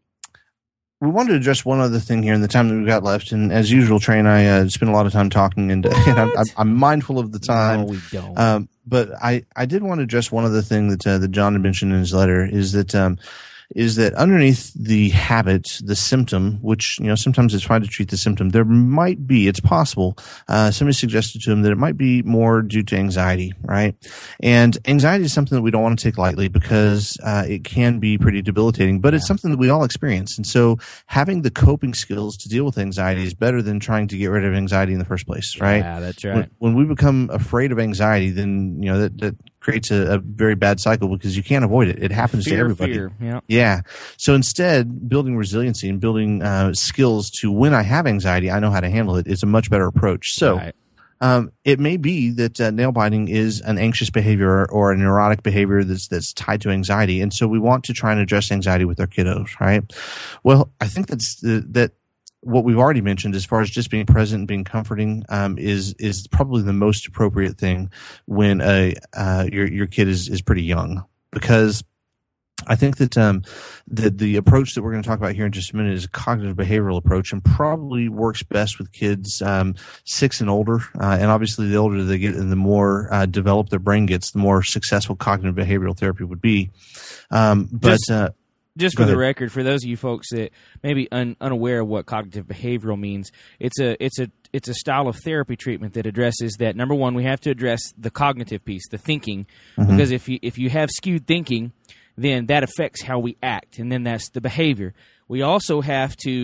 we wanted to address one other thing here in the time that we've got left. And as usual, Trey and I uh, spend a lot of time talking, and, and I'm, I'm mindful of the time. No, we don't. Um, but I, I did want to address one other thing that, uh, that John had mentioned in his letter is that um, is that underneath the habit, the symptom, which, you know, sometimes it's fine to treat the symptom, there might be, it's possible, uh, somebody suggested to him that it might be more due to anxiety, right? And anxiety is something that we don't want to take lightly because uh, it can be pretty debilitating, but it's something that we all experience. And so having the coping skills to deal with anxiety is better than trying to get rid of anxiety in the first place, right? Yeah, that's right. When, when we become afraid of anxiety, then, you know, that, that creates a, a very bad cycle because you can't avoid it. It happens fear, to everybody. Fear, yeah. Yeah. So instead, building resiliency and building uh, skills to when I have anxiety, I know how to handle it is a much better approach. So Right. um, it may be that uh, nail biting is an anxious behavior or, or a neurotic behavior that's that's tied to anxiety, and so we want to try and address anxiety with our kiddos, right? Well, I think that's the, that. What we've already mentioned, as far as just being present and being comforting, um, is is probably the most appropriate thing when a uh, your your kid is is pretty young, because I think that um, the the approach that we're going to talk about here in just a minute is a cognitive behavioral approach, and probably works best with kids um, six and older. Uh, and obviously, the older they get and the more uh, developed their brain gets, the more successful cognitive behavioral therapy would be. Um, but Just- uh, Just Go for the ahead. record, for those of you folks that may be un, unaware of what cognitive behavioral means, it's a it's a it's a style of therapy treatment that addresses that. Number one, we have to address the cognitive piece, the thinking, Mm-hmm. because if you if you have skewed thinking, then that affects how we act, and then that's the behavior. We also have to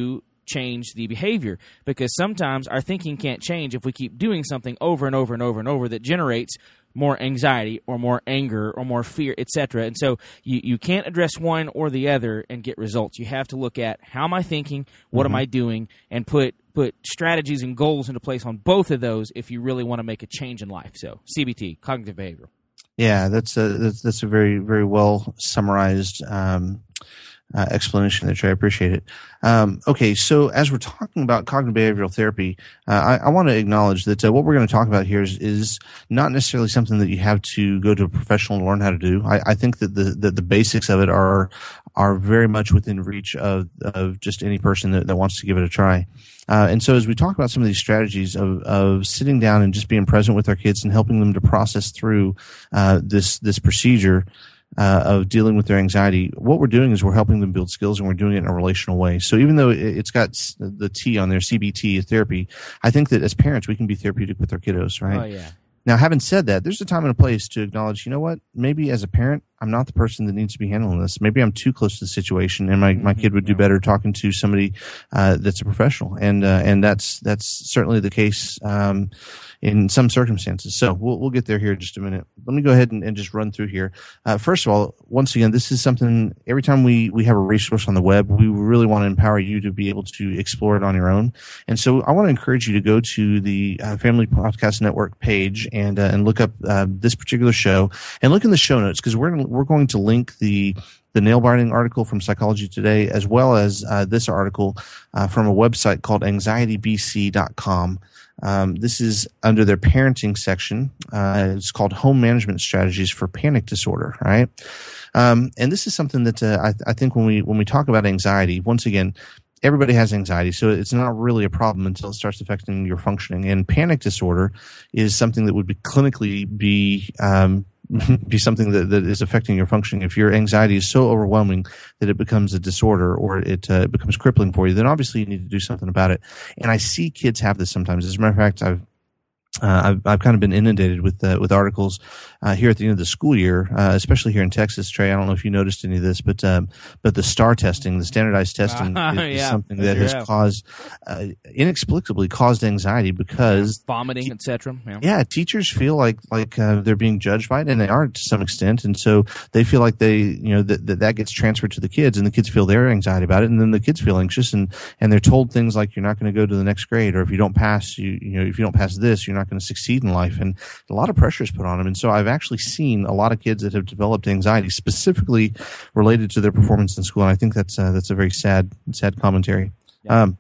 change the behavior, because sometimes our thinking can't change if we keep doing something over and over and over and over that generates more anxiety or more anger or more fear, et cetera. And so you, you can't address one or the other and get results. You have to look at how am I thinking, what mm-hmm. am I doing, and put put strategies and goals into place on both of those if you really want to make a change in life. So C B T, cognitive behavioral. Yeah, that's a that's, that's a very very well summarized um, uh, explanation there, Trey. I appreciate it. Um, okay, so as we're talking about cognitive behavioral therapy, uh, I, I want to acknowledge that uh, what we're going to talk about here is, is not necessarily something that you have to go to a professional to learn how to do. I, I think that the that the basics of it are are very much within reach of of just any person that, that wants to give it a try. Uh, and so as we talk about some of these strategies of, of sitting down and just being present with our kids and helping them to process through uh, this this procedure uh, of dealing with their anxiety, what we're doing is we're helping them build skills, and we're doing it in a relational way. So even though it's got the T on there, C B T, therapy, I think that as parents we can be therapeutic with our kiddos, right? Oh, yeah. Now, having said that, there's a time and a place to acknowledge, you know what, maybe as a parent, I'm not the person that needs to be handling this. Maybe I'm too close to the situation, and my, my kid would do better talking to somebody uh, that's a professional. And uh, and that's that's certainly the case um, in some circumstances. So we'll we'll get there here in just a minute. Let me go ahead and, and just run through here. Uh, first of all, once again, this is something, every time we, we have a resource on the web, we really want to empower you to be able to explore it on your own. And so I want to encourage you to go to the uh, Family Podcast Network page and uh, and look up uh, this particular show, and look in the show notes, because we're gonna, we're going to link the the nail biting article from Psychology Today, as well as uh, this article uh, from a website called anxiety b c dot com. Um, this is under their parenting section. Uh, it's called Home Management Strategies for Panic Disorder, right? Um, and this is something that uh, I, I think when we when we talk about anxiety, once again, everybody has anxiety, so it's not really a problem until it starts affecting your functioning. And panic disorder is something that would be clinically be um, be something that, that is affecting your functioning. If your anxiety is so overwhelming that it becomes a disorder, or it, uh, it becomes crippling for you, then obviously you need to do something about it. And I see kids have this sometimes. As a matter of fact, I've Uh, I've, I've kind of been inundated with uh, with articles uh, here at the end of the school year, uh, especially here in Texas. Trey, I don't know if you noticed any of this, but um, but the STAR testing, the standardized testing, uh, is, yeah, is something that has have. caused uh, inexplicably caused anxiety, because vomiting, et cetera. Yeah. yeah, teachers feel like like uh, they're being judged by it, and they are to some extent, and so they feel like they you know that that, that gets transferred to the kids, and the kids feel their anxiety about it, and then the kids feel anxious, and and they're told things like, you're not going to go to the next grade, or if you don't pass, you you know if you don't pass this, you're not going to succeed in life, and a lot of pressure is put on them. And so I've actually seen a lot of kids that have developed anxiety specifically related to their performance in school, and I think that's uh, that's a very sad sad commentary. Yeah. Um,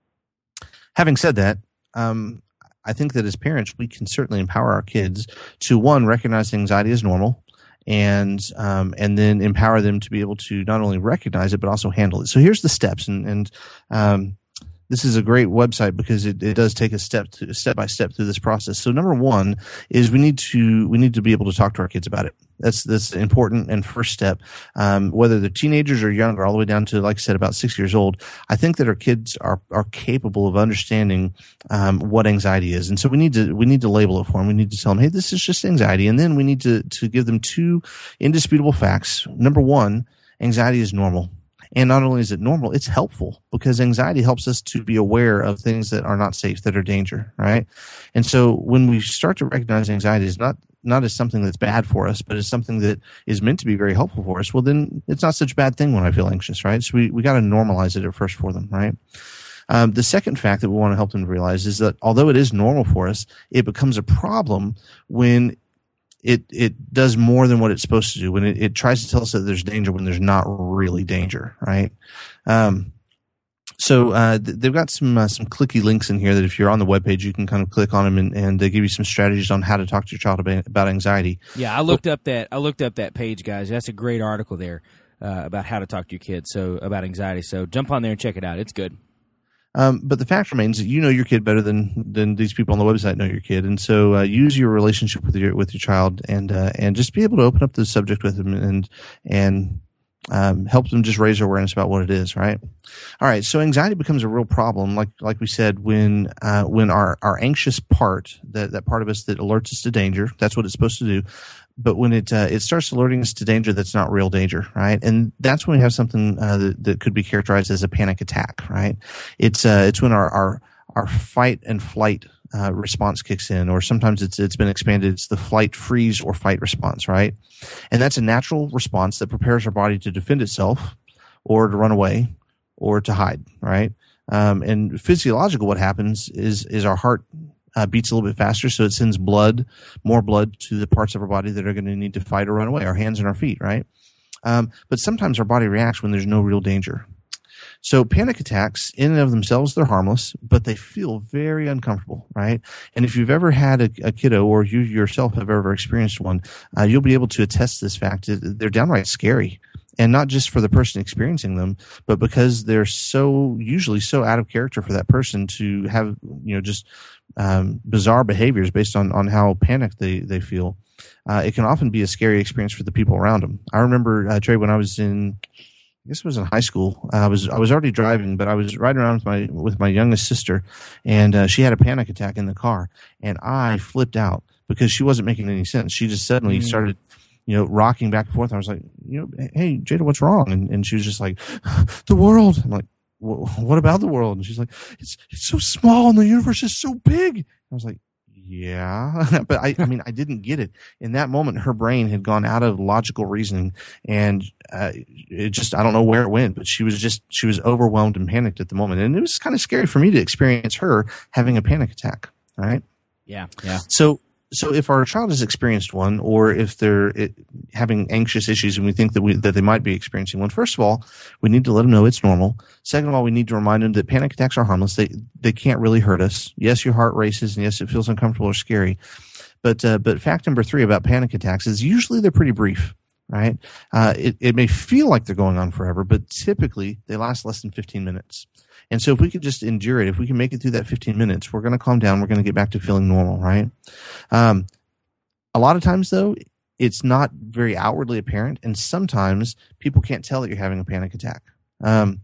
having said that, um, I think that as parents, we can certainly empower our kids to, one, recognize anxiety as normal, and um, and then empower them to be able to not only recognize it but also handle it. So here's the steps, and and um, this is a great website because it, it does take a step to, step by step through this process. So number one is we need to we need to be able to talk to our kids about it. That's that's important and first step. Um, whether they're teenagers or younger, all the way down to, like I said, about six years old, I think that our kids are are capable of understanding um, what anxiety is, and so we need to we need to label it for them. We need to tell them, hey, this is just anxiety, and then we need to to give them two indisputable facts. Number one, anxiety is normal. And not only is it normal, it's helpful, because anxiety helps us to be aware of things that are not safe, that are danger, right? And so when we start to recognize anxiety is not not as something that's bad for us, but as something that is meant to be very helpful for us, well, then it's not such a bad thing when I feel anxious, right? So we, we got to normalize it at first for them, right? Um, the second fact that we want to help them to realize is that although it is normal for us, it becomes a problem when It it does more than what it's supposed to do, when it, it tries to tell us that there's danger when there's not really danger, right? Um, so uh, th- they've got some uh, some clicky links in here that if you're on the webpage, you can kind of click on them, and, and they give you some strategies on how to talk to your child about, about anxiety. Yeah, I looked up that I looked up that page, guys. That's a great article there uh, about how to talk to your kids, so about anxiety. So jump on there and check it out. It's good. Um, but the fact remains that you know your kid better than than these people on the website know your kid, and so uh, use your relationship with your with your child, and uh, and just be able to open up the subject with them, and and Um, help them just raise awareness about what it is, right? All right. So anxiety becomes a real problem, like like we said, when uh, when our, our anxious part, that, that part of us that alerts us to danger, that's what it's supposed to do. But when it uh, it starts alerting us to danger that's not real danger, right? And that's when we have something uh, that, that could be characterized as a panic attack, right? It's uh, it's when our, our our fight and flight uh, response kicks in, or sometimes it's it's been expanded. It's the flight, freeze, or fight response, right? And that's a natural response that prepares our body to defend itself, or to run away, or to hide, right? Um, and physiological, what happens is is our heart uh, beats a little bit faster, so it sends blood, more blood to the parts of our body that are going to need to fight or run away, our hands and our feet, right? Um, but sometimes our body reacts when there's no real danger. So panic attacks, in and of themselves, they're harmless, but they feel very uncomfortable, right? And if you've ever had a, a kiddo, or you yourself have ever experienced one, uh, you'll be able to attest to this fact. They're downright scary. And not just for the person experiencing them, but because they're so usually so out of character for that person to have, you know, just um, bizarre behaviors based on, on how panicked they, they feel. Uh, it can often be a scary experience for the people around them. I remember, uh, Trey, when I was in, I guess it was in high school. I was I was already driving, but I was riding around with my with my youngest sister, and uh, she had a panic attack in the car, and I flipped out because she wasn't making any sense. She just suddenly mm-hmm. started, you know, rocking back and forth. I was like, you know, hey Jada, what's wrong? And and she was just like, the world. I'm like, what about the world? And she's like, it's it's so small and the universe is so big. I was like, yeah, but I, I mean, I didn't get it. In that moment, her brain had gone out of logical reasoning, and uh, it just, I don't know where it went, but she was just, she was overwhelmed and panicked at the moment. And it was kind of scary for me to experience her having a panic attack. All right. Yeah. Yeah. So, so if our child has experienced one, or if they're it, having anxious issues and we think that we, that they might be experiencing one, first of all, we need to let them know it's normal. Second of all, we need to remind them that panic attacks are harmless. They, they can't really hurt us. Yes, your heart races, and yes, it feels uncomfortable or scary. But, uh, but fact number three about panic attacks is usually they're pretty brief, right? Uh, it, it may feel like they're going on forever, but typically they last less than fifteen minutes. And so if we could just endure it, if we can make it through that fifteen minutes, we're going to calm down. We're going to get back to feeling normal, right? Um, a lot of times, though, it's not very outwardly apparent, and sometimes people can't tell that you're having a panic attack. Um,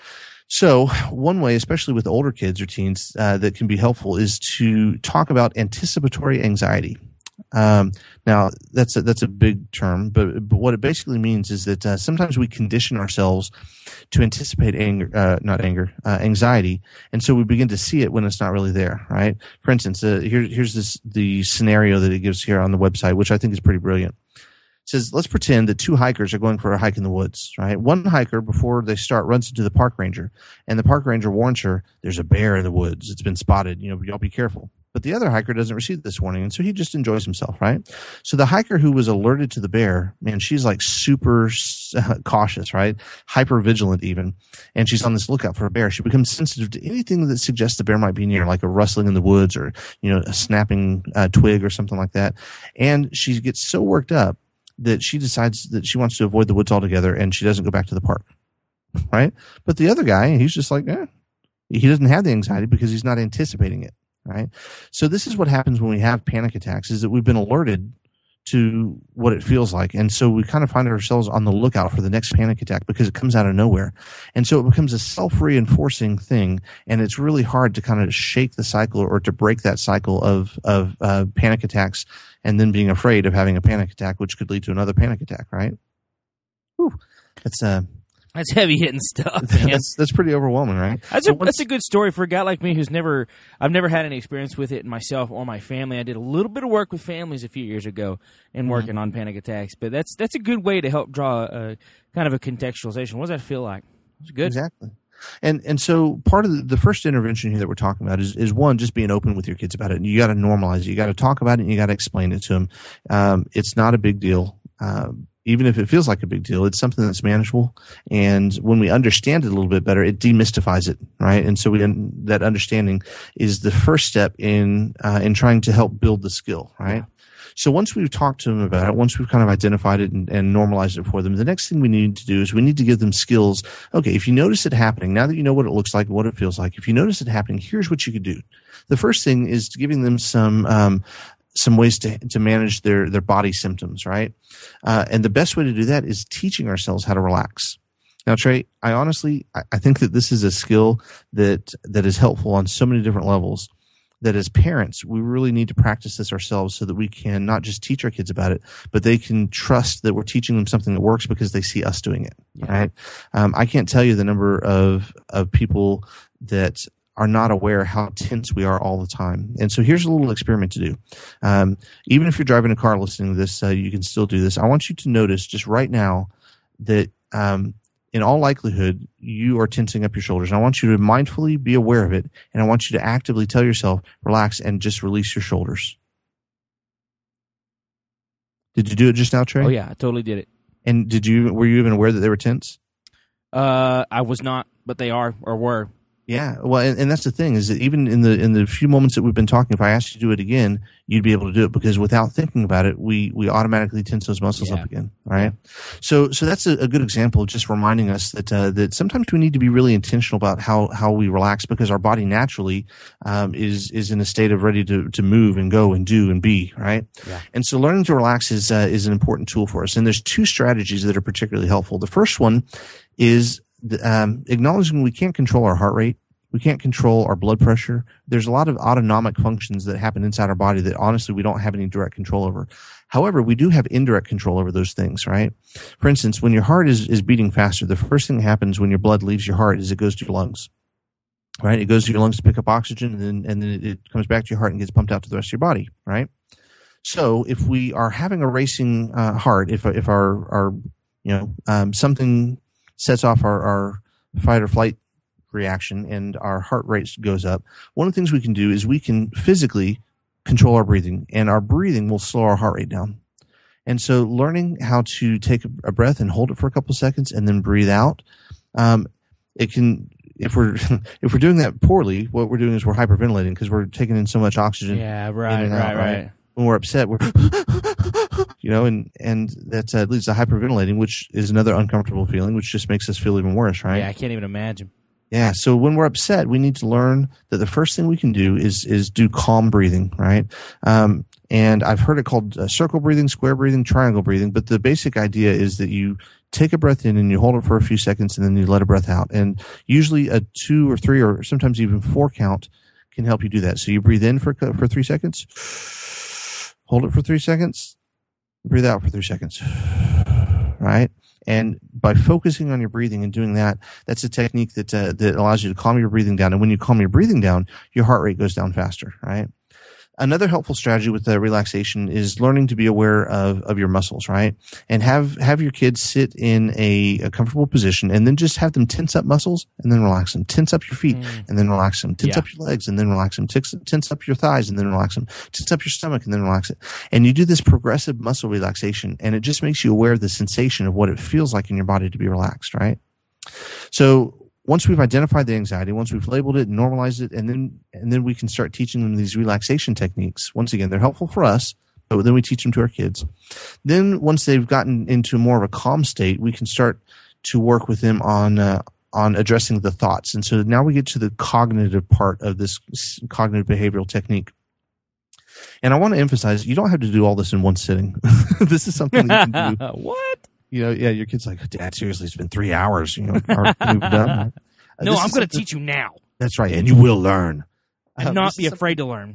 so one way, especially with older kids or teens, uh, that can be helpful is to talk about anticipatory anxiety. Um, now that's a, that's a big term, but, but what it basically means is that uh, sometimes we condition ourselves to anticipate anger, uh, not anger, uh, anxiety, and so we begin to see it when it's not really there, right? For instance, uh, here, here's this the scenario that it gives here on the website, which I think is pretty brilliant. It says, let's pretend that two hikers are going for a hike in the woods, right? One hiker, before they start, runs into the park ranger, and the park ranger warns her, there's a bear in the woods. It's been spotted. You know, y'all be careful. But the other hiker doesn't receive this warning, and so he just enjoys himself, right? So the hiker who was alerted to the bear, man, she's like super uh, cautious, right? Hyper vigilant even. And she's on this lookout for a bear. She becomes sensitive to anything that suggests the bear might be near, like a rustling in the woods or, you know, a snapping uh, twig or something like that. And she gets so worked up that she decides that she wants to avoid the woods altogether, and she doesn't go back to the park, right? But the other guy, he's just like, eh. He doesn't have the anxiety because he's not anticipating it. Right. So this is what happens when we have panic attacks, is that we've been alerted to what it feels like. And so we kind of find ourselves on the lookout for the next panic attack because it comes out of nowhere. And so it becomes a self-reinforcing thing. And it's really hard to kind of shake the cycle or to break that cycle of, of uh, panic attacks and then being afraid of having a panic attack, which could lead to another panic attack. Right. Whew. That's uh That's heavy hitting stuff. Man. that's that's pretty overwhelming, right? That's a, that's a good story for a guy like me who's never I've never had any experience with it myself or my family. I did a little bit of work with families a few years ago and mm-hmm. working on panic attacks, but that's that's a good way to help draw a kind of a contextualization. What does that feel like? It's good. Exactly. And and so part of the, the first intervention here that we're talking about is, is one, just being open with your kids about it. And you got to normalize it. You got to talk about it, and you got to explain it to them. Um, it's not a big deal. Um, Even if it feels like a big deal, it's something that's manageable. And when we understand it a little bit better, it demystifies it, right? And so we, that understanding is the first step in uh, in trying to help build the skill, right? So once we've talked to them about it, once we've kind of identified it and, and normalized it for them, the next thing we need to do is we need to give them skills. Okay, if you notice it happening, now that you know what it looks like and what it feels like, if you notice it happening, here's what you could do. The first thing is giving them some um, some ways to to manage their their body symptoms, right? Uh, and the best way to do that is teaching ourselves how to relax. Now, Trey, I honestly I, I think that this is a skill that that is helpful on so many different levels. That as parents, we really need to practice this ourselves so that we can not just teach our kids about it, but they can trust that we're teaching them something that works because they see us doing it. Yeah. Right? Um, I can't tell you the number of of people that are not aware how tense we are all the time. And so here's a little experiment to do. Um, even if you're driving a car listening to this, uh, you can still do this. I want you to notice just right now that um, in all likelihood, you are tensing up your shoulders. And I want you to mindfully be aware of it, and I want you to actively tell yourself, relax, and just release your shoulders. Did you do it just now, Trey? Oh, yeah, I totally did it. And did you? Were you even aware that they were tense? Uh, I was not, but they are or were. Yeah, well, and, and that's the thing is that even in the in the few moments that we've been talking, if I asked you to do it again, you'd be able to do it because without thinking about it, we we automatically tense those muscles Yeah. up again, right? So so that's a, a good example of just reminding us that uh, that sometimes we need to be really intentional about how how we relax because our body naturally um, is is in a state of ready to to move and go and do and be, right? Yeah. And so learning to relax is uh, is an important tool for us. And there's two strategies that are particularly helpful. The first one is the, um, acknowledging we can't control our heart rate. We can't control our blood pressure. There's a lot of autonomic functions that happen inside our body that honestly we don't have any direct control over. However, we do have indirect control over those things, right? For instance, when your heart is, is beating faster, the first thing that happens when your blood leaves your heart is it goes to your lungs, right? It goes to your lungs to pick up oxygen, and then, and then it, it comes back to your heart and gets pumped out to the rest of your body, right? So if we are having a racing uh, heart, if if our, our you know, um, something sets off our, our fight or flight reaction and our heart rate goes up, one of the things we can do is we can physically control our breathing, and our breathing will slow our heart rate down. And so learning how to take a breath and hold it for a couple of seconds and then breathe out, um, it can, if we're if we're doing that poorly, what we're doing is we're hyperventilating because we're taking in so much oxygen. Yeah, right, in and right, out, right. When we're upset, we're, you know, and, and that uh, leads to hyperventilating, which is another uncomfortable feeling, which just makes us feel even worse, right? Yeah, I can't even imagine. Yeah. So when we're upset, we need to learn that the first thing we can do is is do calm breathing, right? Um, and I've heard it called uh, circle breathing, square breathing, triangle breathing. But the basic idea is that you take a breath in and you hold it for a few seconds, and then you let a breath out. And usually a two or three or sometimes even four count can help you do that. So you breathe in for for three seconds, hold it for three seconds, breathe out for three seconds, right? And by focusing on your breathing and doing that, that's a technique that uh, that allows you to calm your breathing down. And when you calm your breathing down, your heart rate goes down faster, right? Another helpful strategy with the relaxation is learning to be aware of, of your muscles, right? And have, have your kids sit in a, a comfortable position and then just have them tense up muscles and then relax them. Tense up your feet Mm. and then relax them. Tense Yeah. up your legs and then relax them. Tense, tense up your thighs and then relax them. Tense up your stomach and then relax it. And you do this progressive muscle relaxation, and it just makes you aware of the sensation of what it feels like in your body to be relaxed, right? So once we've identified the anxiety, once we've labeled it and normalized it, and then and then we can start teaching them these relaxation techniques. Once again, they're helpful for us, but then we teach them to our kids. Then once they've gotten into more of a calm state, we can start to work with them on uh, on addressing the thoughts. And so now we get to the cognitive part of this cognitive behavioral technique. And I want to emphasize, you don't have to do all this in one sitting. This is something that you can do. What? You know, yeah, your kid's like, Dad, seriously, it's been three hours. You know, are, can we be done? Uh, No, this I'm is going to something- teach you now. That's right, and you will learn. And Uh, not this be is afraid to learn.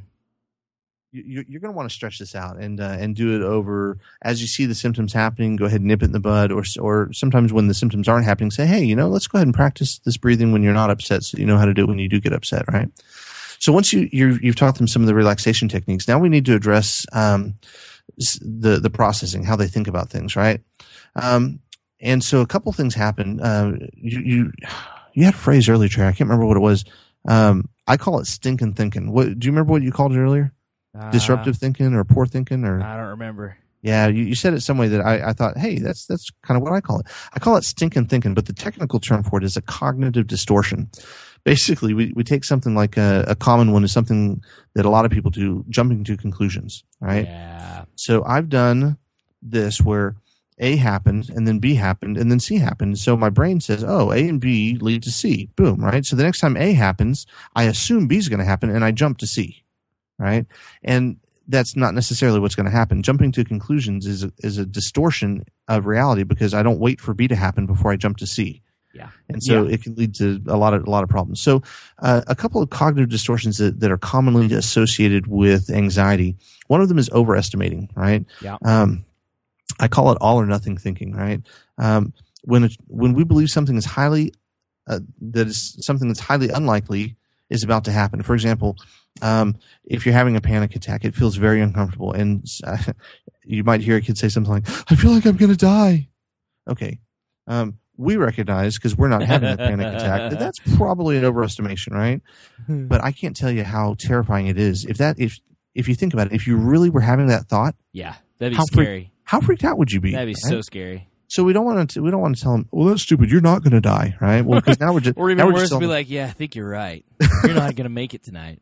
you- you're going to want to stretch this out and uh, and do it over as you see the symptoms happening. Go ahead and nip it in the bud, or or sometimes when the symptoms aren't happening, say, hey, you know, let's go ahead and practice this breathing when you're not upset, so you know how to do it when you do get upset, right? So once you you're, you've taught them some of the relaxation techniques, now we need to address um, s- the the processing, how they think about things, right? Um, and so a couple things happen. Uh, you you you had a phrase earlier, Trey. I can't remember what it was. Um, I call it stinking thinking. What do you remember what you called it earlier? Uh, Disruptive thinking or poor thinking or I don't remember. yeah, you, you said it some way that I, I thought, hey, that's that's kind of what I call it. I call it stinking thinking, but the technical term for it is a cognitive distortion. Basically, we, we take something like a, a common one is something that a lot of people do, jumping to conclusions, right? Yeah. So I've done this where A happened and then B happened and then C happened. So my brain says, oh, A and B lead to C. Boom, right? So the next time A happens, I assume B is going to happen and I jump to C, right? And that's not necessarily what's going to happen. Jumping to conclusions is a, is a distortion of reality because I don't wait for B to happen before I jump to C. Yeah. And so yeah. it can lead to a lot of a lot of problems. So uh, a couple of cognitive distortions that, that are commonly associated with anxiety. One of them is overestimating, right? Yeah. Um, I call it all or nothing thinking, right? Um, when it, when we believe something is highly uh, that is something that's highly unlikely is about to happen. For example, um, if you're having a panic attack, it feels very uncomfortable, and uh, you might hear a kid say something like, "I feel like I'm going to die." Okay. Um, we recognize, because we're not having a panic attack, that that's probably an overestimation, right? But I can't tell you how terrifying it is. If that, if if you think about it, if you really were having that thought, yeah, that'd be how scary. Freak, how freaked out would you be? That'd be right? so scary. So we don't want to. We don't want to tell them, "Well, that's stupid. You're not going to die," right? Well, because now we're just, or even now we're worse, just be like, "Yeah, I think you're right. You're not going to make it tonight."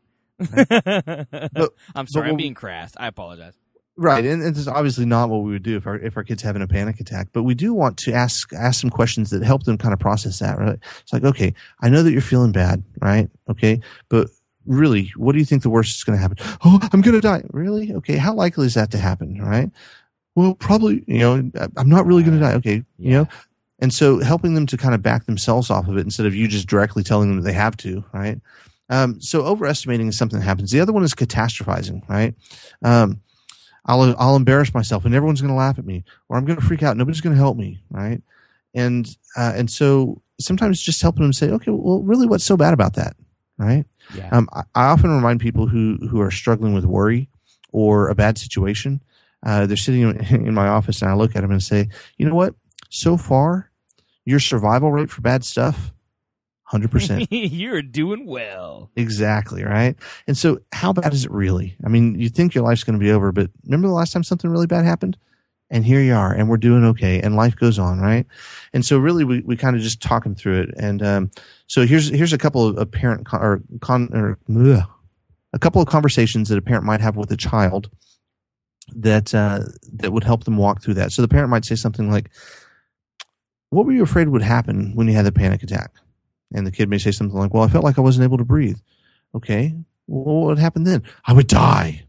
but, I'm sorry, but I'm being crass. I apologize. Right, and, and this is obviously not what we would do if our if our kid's having a panic attack. But we do want to ask ask some questions that help them kind of process that. Right? It's like, okay, I know that you're feeling bad, right? Okay, but really, what do you think the worst is going to happen? Oh, I'm going to die. Really? Okay, how likely is that to happen? Right? Well, probably. You know, I'm not really going to die. Okay, yeah. you know, and so helping them to kind of back themselves off of it instead of you just directly telling them that they have to. Right? Um, so overestimating is something that happens. The other one is catastrophizing. Right? Um, I'll I'll embarrass myself and everyone's going to laugh at me, or I'm going to freak out. Nobody's going to help me, right? And uh, and so sometimes just helping them say, okay, well, really, what's so bad about that, right? Yeah. Um, I, I often remind people who who are struggling with worry or a bad situation. Uh, they're sitting in, in my office, and I look at them and say, you know what? So far, your survival rate for bad stuff, one hundred percent. You're doing well. Exactly, right? And so how bad is it really? I mean, you think your life's going to be over, but remember the last time something really bad happened? And here you are, and we're doing okay, and life goes on, right? And so really we, we kind of just talk them through it. And um, so here's here's a couple of, of parent con, or, con, or ugh, a couple of conversations that a parent might have with a child that uh, that would help them walk through that. So the parent might say something like, what were you afraid would happen when you had the panic attack? And the kid may say something like, well, I felt like I wasn't able to breathe. Okay. Well, what would happen then? I would die.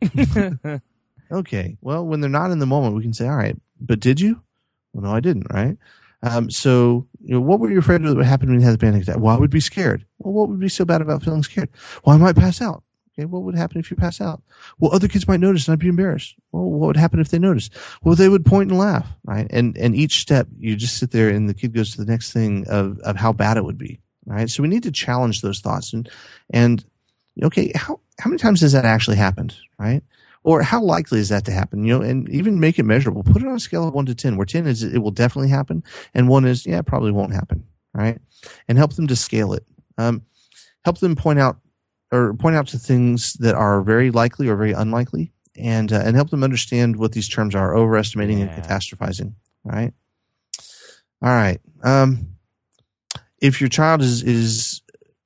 Okay. Well, when they're not in the moment, we can say, all right, but did you? Well, no, I didn't, right? Um, so, you know, what were you afraid of would happen when you had the panic attack? Well, I would be scared. Well, what would be so bad about feeling scared? Well, I might pass out. Okay. What would happen if you pass out? Well, other kids might notice and I'd be embarrassed. Well, what would happen if they noticed? Well, they would point and laugh, right? And, and each step you just sit there and the kid goes to the next thing of, of how bad it would be. Right. So we need to challenge those thoughts and, and, okay, how, how many times has that actually happened? Right. Or how likely is that to happen? You know, and even make it measurable. Put it on a scale of one to ten, where ten is it will definitely happen. And one is, yeah, it probably won't happen. Right. And help them to scale it. Um, help them point out or point out to things that are very likely or very unlikely and, uh, and help them understand what these terms are, overestimating yeah. and catastrophizing. Right. All right. Um, If your child is is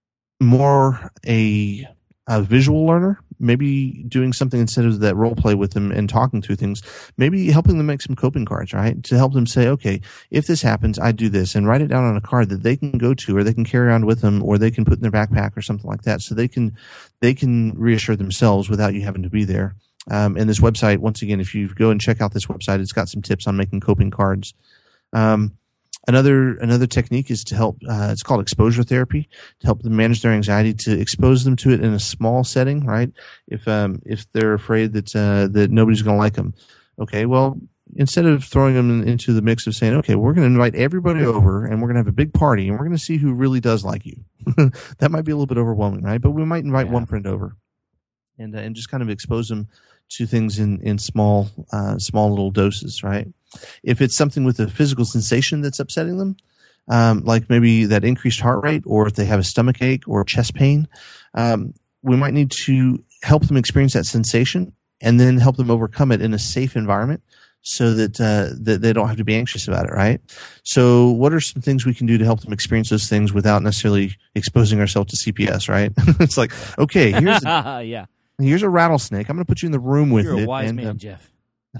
more a, a visual learner, maybe doing something instead of that role play with them and talking through things, maybe helping them make some coping cards, right? To help them say, okay, if this happens, I do this, and write it down on a card that they can go to or they can carry around with them or they can put in their backpack or something like that so they can they can reassure themselves without you having to be there. Um, and this website, once again, if you go and check out this website, it's got some tips on making coping cards. Um, Another another technique is to help. Uh, it's called exposure therapy to help them manage their anxiety. To expose them to it in a small setting, right? If um if they're afraid that uh, that nobody's going to like them, okay. Well, instead of throwing them in, into the mix of saying, okay, we're going to invite everybody over and we're going to have a big party and we're going to see who really does like you. That might be a little bit overwhelming, right? But we might invite yeah. one friend over and uh, and just kind of expose them to things in in small uh, small little doses, right? If it's something with a physical sensation that's upsetting them, um, like maybe that increased heart rate, or if they have a stomach ache or chest pain, um, we might need to help them experience that sensation and then help them overcome it in a safe environment so that uh, that they don't have to be anxious about it, right? So what are some things we can do to help them experience those things without necessarily exposing ourselves to C P S, right? It's like, okay, here's a, yeah. here's a rattlesnake. I'm going to put you in the room with You're it. You're a wise and, man, um, Jeff.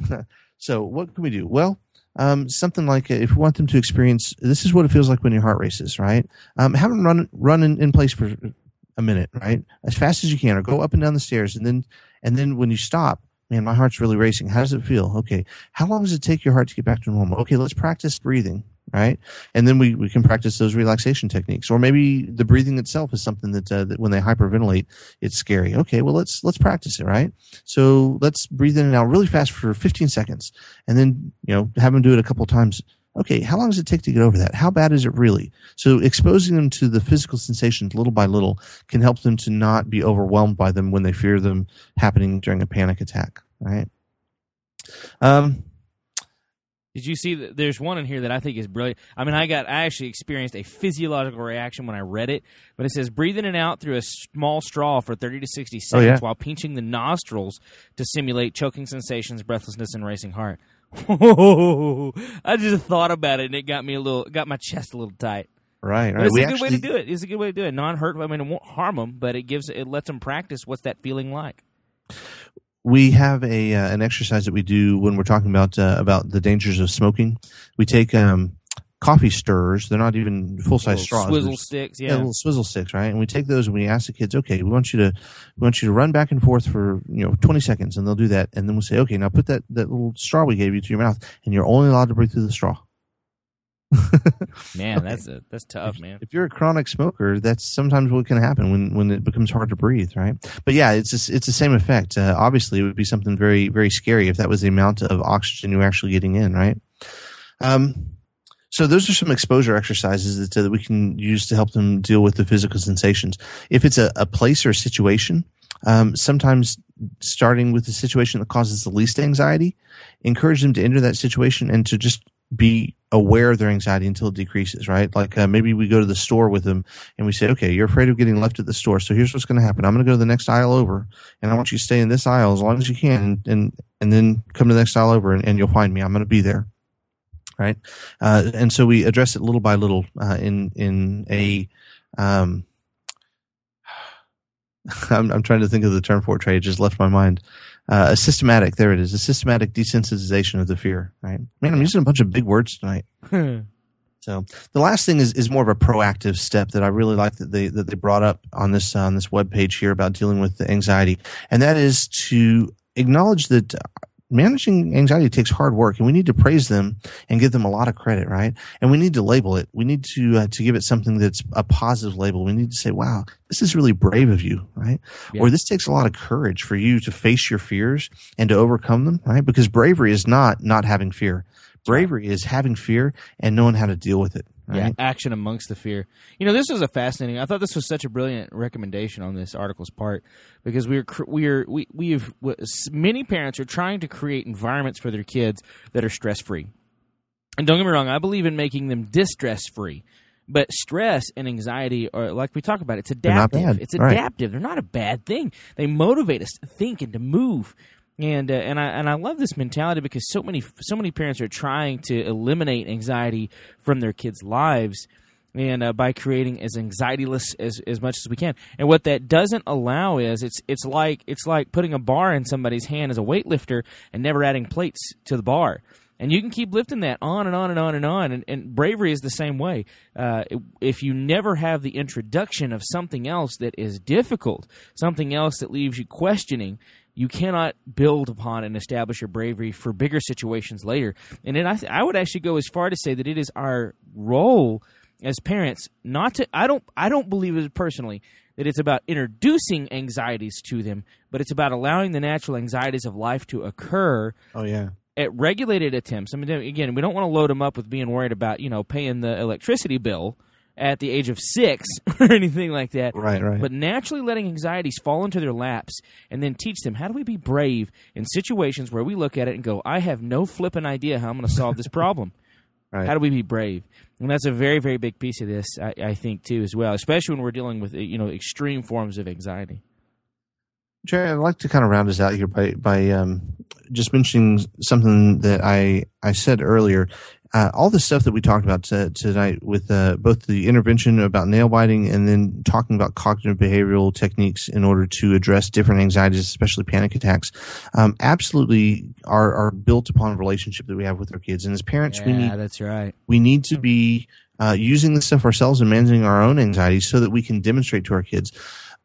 So what can we do? Well, um, something like uh, if we want them to experience, this is what it feels like when your heart races, right? Um, have them run run in, in place for a minute, right? As fast as you can, or go up and down the stairs, and then and then when you stop, man, my heart's really racing. How does it feel? Okay. How long does it take your heart to get back to normal? Okay, let's practice breathing, right? And then we, we can practice those relaxation techniques. Or maybe the breathing itself is something that, uh, that when they hyperventilate, it's scary. Okay, well, let's let's practice it, right? So let's breathe in and out really fast for fifteen seconds. And then, you know, have them do it a couple of times. Okay, how long does it take to get over that? How bad is it really? So exposing them to the physical sensations little by little can help them to not be overwhelmed by them when they fear them happening during a panic attack, right? Um, Did you see that there's one in here that I think is brilliant? I mean, I got I actually experienced a physiological reaction when I read it, but it says breathe in and out through a small straw for thirty to sixty seconds oh, yeah. while pinching the nostrils to simulate choking sensations, breathlessness, and racing heart. I just thought about it, and it got me a little, got my chest a little tight. Right, But right. it's We a good actually, way to do it. It's a good way to do it. Non-hurt. I mean, it won't harm them, but it gives, it lets them practice what's that feeling like. we have a uh, an exercise that we do when we're talking about uh, about the dangers of smoking. We take um, coffee stirrers. They're not even full size straws. Swizzle just, sticks, yeah. yeah. little swizzle sticks, right? And we take those and we ask the kids, okay, we want you to we want you to run back and forth for you know twenty seconds, and they'll do that, and then we'll say, okay, now put that that little straw we gave you to your mouth, and you're only allowed to breathe through the straw. Man, okay. that's a, that's tough, if, man. If you're a chronic smoker, that's sometimes what can happen when, when it becomes hard to breathe, right? But yeah, it's just, it's the same effect. Uh, obviously, it would be something very, very scary if that was the amount of oxygen you're actually getting in, right? Um, so those are some exposure exercises that, uh, that we can use to help them deal with the physical sensations. If it's a, a place or a situation, um, sometimes starting with the situation that causes the least anxiety, encourage them to enter that situation and to just be aware of their anxiety until it decreases, right? Like uh, maybe we go to the store with them and we say, okay, you're afraid of getting left at the store. So here's what's going to happen. I'm going to go to the next aisle over and I want you to stay in this aisle as long as you can and, and, and then come to the next aisle over and, and you'll find me. I'm going to be there. Right. Uh, and so we address it little by little uh, in, in a, um, I'm, I'm trying to think of the term for it, Trey. It just left my mind. Uh, a systematic, there it is, a systematic desensitization of the fear, right? Man, I'm using a bunch of big words tonight. So the last thing is, is more of a proactive step that I really like that they that they brought up on this on this webpage here about dealing with the anxiety, and that is to acknowledge that managing anxiety takes hard work, and we need to praise them and give them a lot of credit, right? And we need to label it. We need to uh, to give it something that's a positive label. We need to say, wow, this is really brave of you, right? Yeah. Or this takes a lot of courage for you to face your fears and to overcome them, right? Because bravery is not not having fear. Bravery is having fear and knowing how to deal with it. Right? Yeah, action amongst the fear. You know, this was a fascinating. I thought this was such a brilliant recommendation on this article's part because we're we're we we've many parents are trying to create environments for their kids that are stress free. And don't get me wrong, I believe in making them distress free. But stress and anxiety are, like we talk about, it's adaptive. It's adaptive. Right. They're not a bad thing. They motivate us to think and to move. And uh, and I and I love this mentality because so many so many parents are trying to eliminate anxiety from their kids' lives, and uh, by creating as anxietyless as, as much as we can. And what that doesn't allow is it's it's like it's like putting a bar in somebody's hand as a weightlifter and never adding plates to the bar. And you can keep lifting that on and on and on and on. And, and bravery is the same way. Uh, if you never have the introduction of something else that is difficult, something else that leaves you questioning, you cannot build upon and establish your bravery for bigger situations later. And then I, th- I would actually go as far to say that it is our role as parents not to. I don't. I don't believe it personally that it's about introducing anxieties to them, but it's about allowing the natural anxieties of life to occur. Oh yeah. At regulated attempts. I mean, again, we don't want to load them up with being worried about you know paying the electricity bill at the age of six or anything like that. Right, right. But naturally letting anxieties fall into their laps and then teach them how do we be brave in situations where we look at it and go, I have no flipping idea how I'm going to solve this problem. Right. How do we be brave? And that's a very, very big piece of this, I, I think, too, as well, especially when we're dealing with you know extreme forms of anxiety. Jerry, I'd like to kind of round us out here by by um, just mentioning something that I, I said earlier. Uh, all the stuff that we talked about t- tonight with uh, both the intervention about nail biting and then talking about cognitive behavioral techniques in order to address different anxieties, especially panic attacks, um, absolutely are, are built upon a relationship that we have with our kids. And as parents, yeah, we need that's right. We need to be uh, using this stuff ourselves and managing our own anxieties so that we can demonstrate to our kids,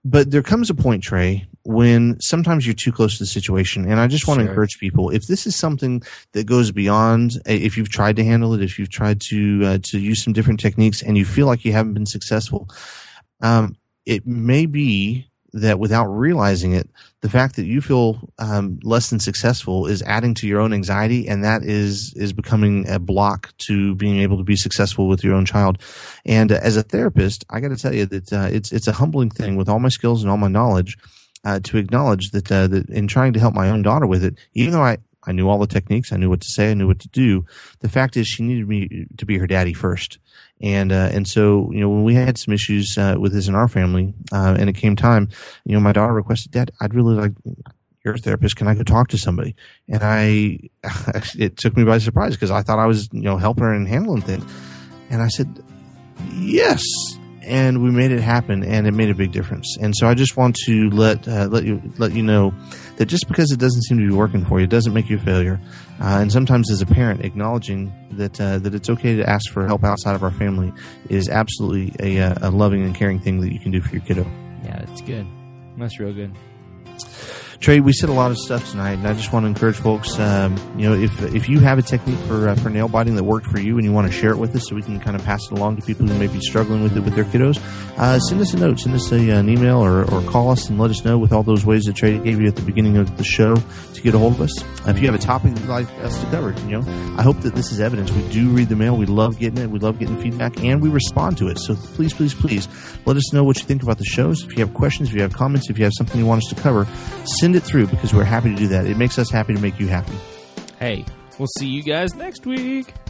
but there comes a point, Trey, when sometimes you're too close to the situation. And I just want Sure. to encourage people, if this is something that goes beyond, if you've tried to handle it, if you've tried to uh, to use some different techniques and you feel like you haven't been successful, um, it may be that without realizing it, the fact that you feel um, less than successful is adding to your own anxiety, and that is is becoming a block to being able to be successful with your own child. And uh, as a therapist, I got to tell you that uh, it's it's a humbling thing with all my skills and all my knowledge uh, to acknowledge that uh, that in trying to help my own daughter with it, even though I I knew all the techniques, I knew what to say, I knew what to do, the fact is she needed me to be her daddy first. And uh, and so, you know, when we had some issues uh, with this in our family, uh, and it came time, you know, my daughter requested, Dad, I'd really like, you're a therapist, can I go talk to somebody? And I, it took me by surprise because I thought I was, you know, helping her and handling things. And I said, yes. And we made it happen, and it made a big difference. And so I just want to let uh, let you let you know that just because it doesn't seem to be working for you, it doesn't make you a failure. Uh, and sometimes, as a parent, acknowledging that uh, that it's okay to ask for help outside of our family is absolutely a, a loving and caring thing that you can do for your kiddo. Yeah, it's good. That's real good. Trey, we said a lot of stuff tonight, and I just want to encourage folks, um, you know, if if you have a technique for uh, for nail biting that worked for you and you want to share it with us so we can kind of pass it along to people who may be struggling with it with their kiddos, uh, send us a note, send us a, an email, or, or call us and let us know with all those ways that Trey gave you at the beginning of the show to get a hold of us. Uh, if you have a topic you'd like us to cover, you know, I hope that this is evidence. We do read the mail. We love getting it. We love getting feedback, and we respond to it. So please, please, please let us know what you think about the shows. If you have questions, if you have comments, if you have something you want us to cover, send it through because we're happy to do that. It makes us happy to make you happy. Hey, we'll see you guys next week.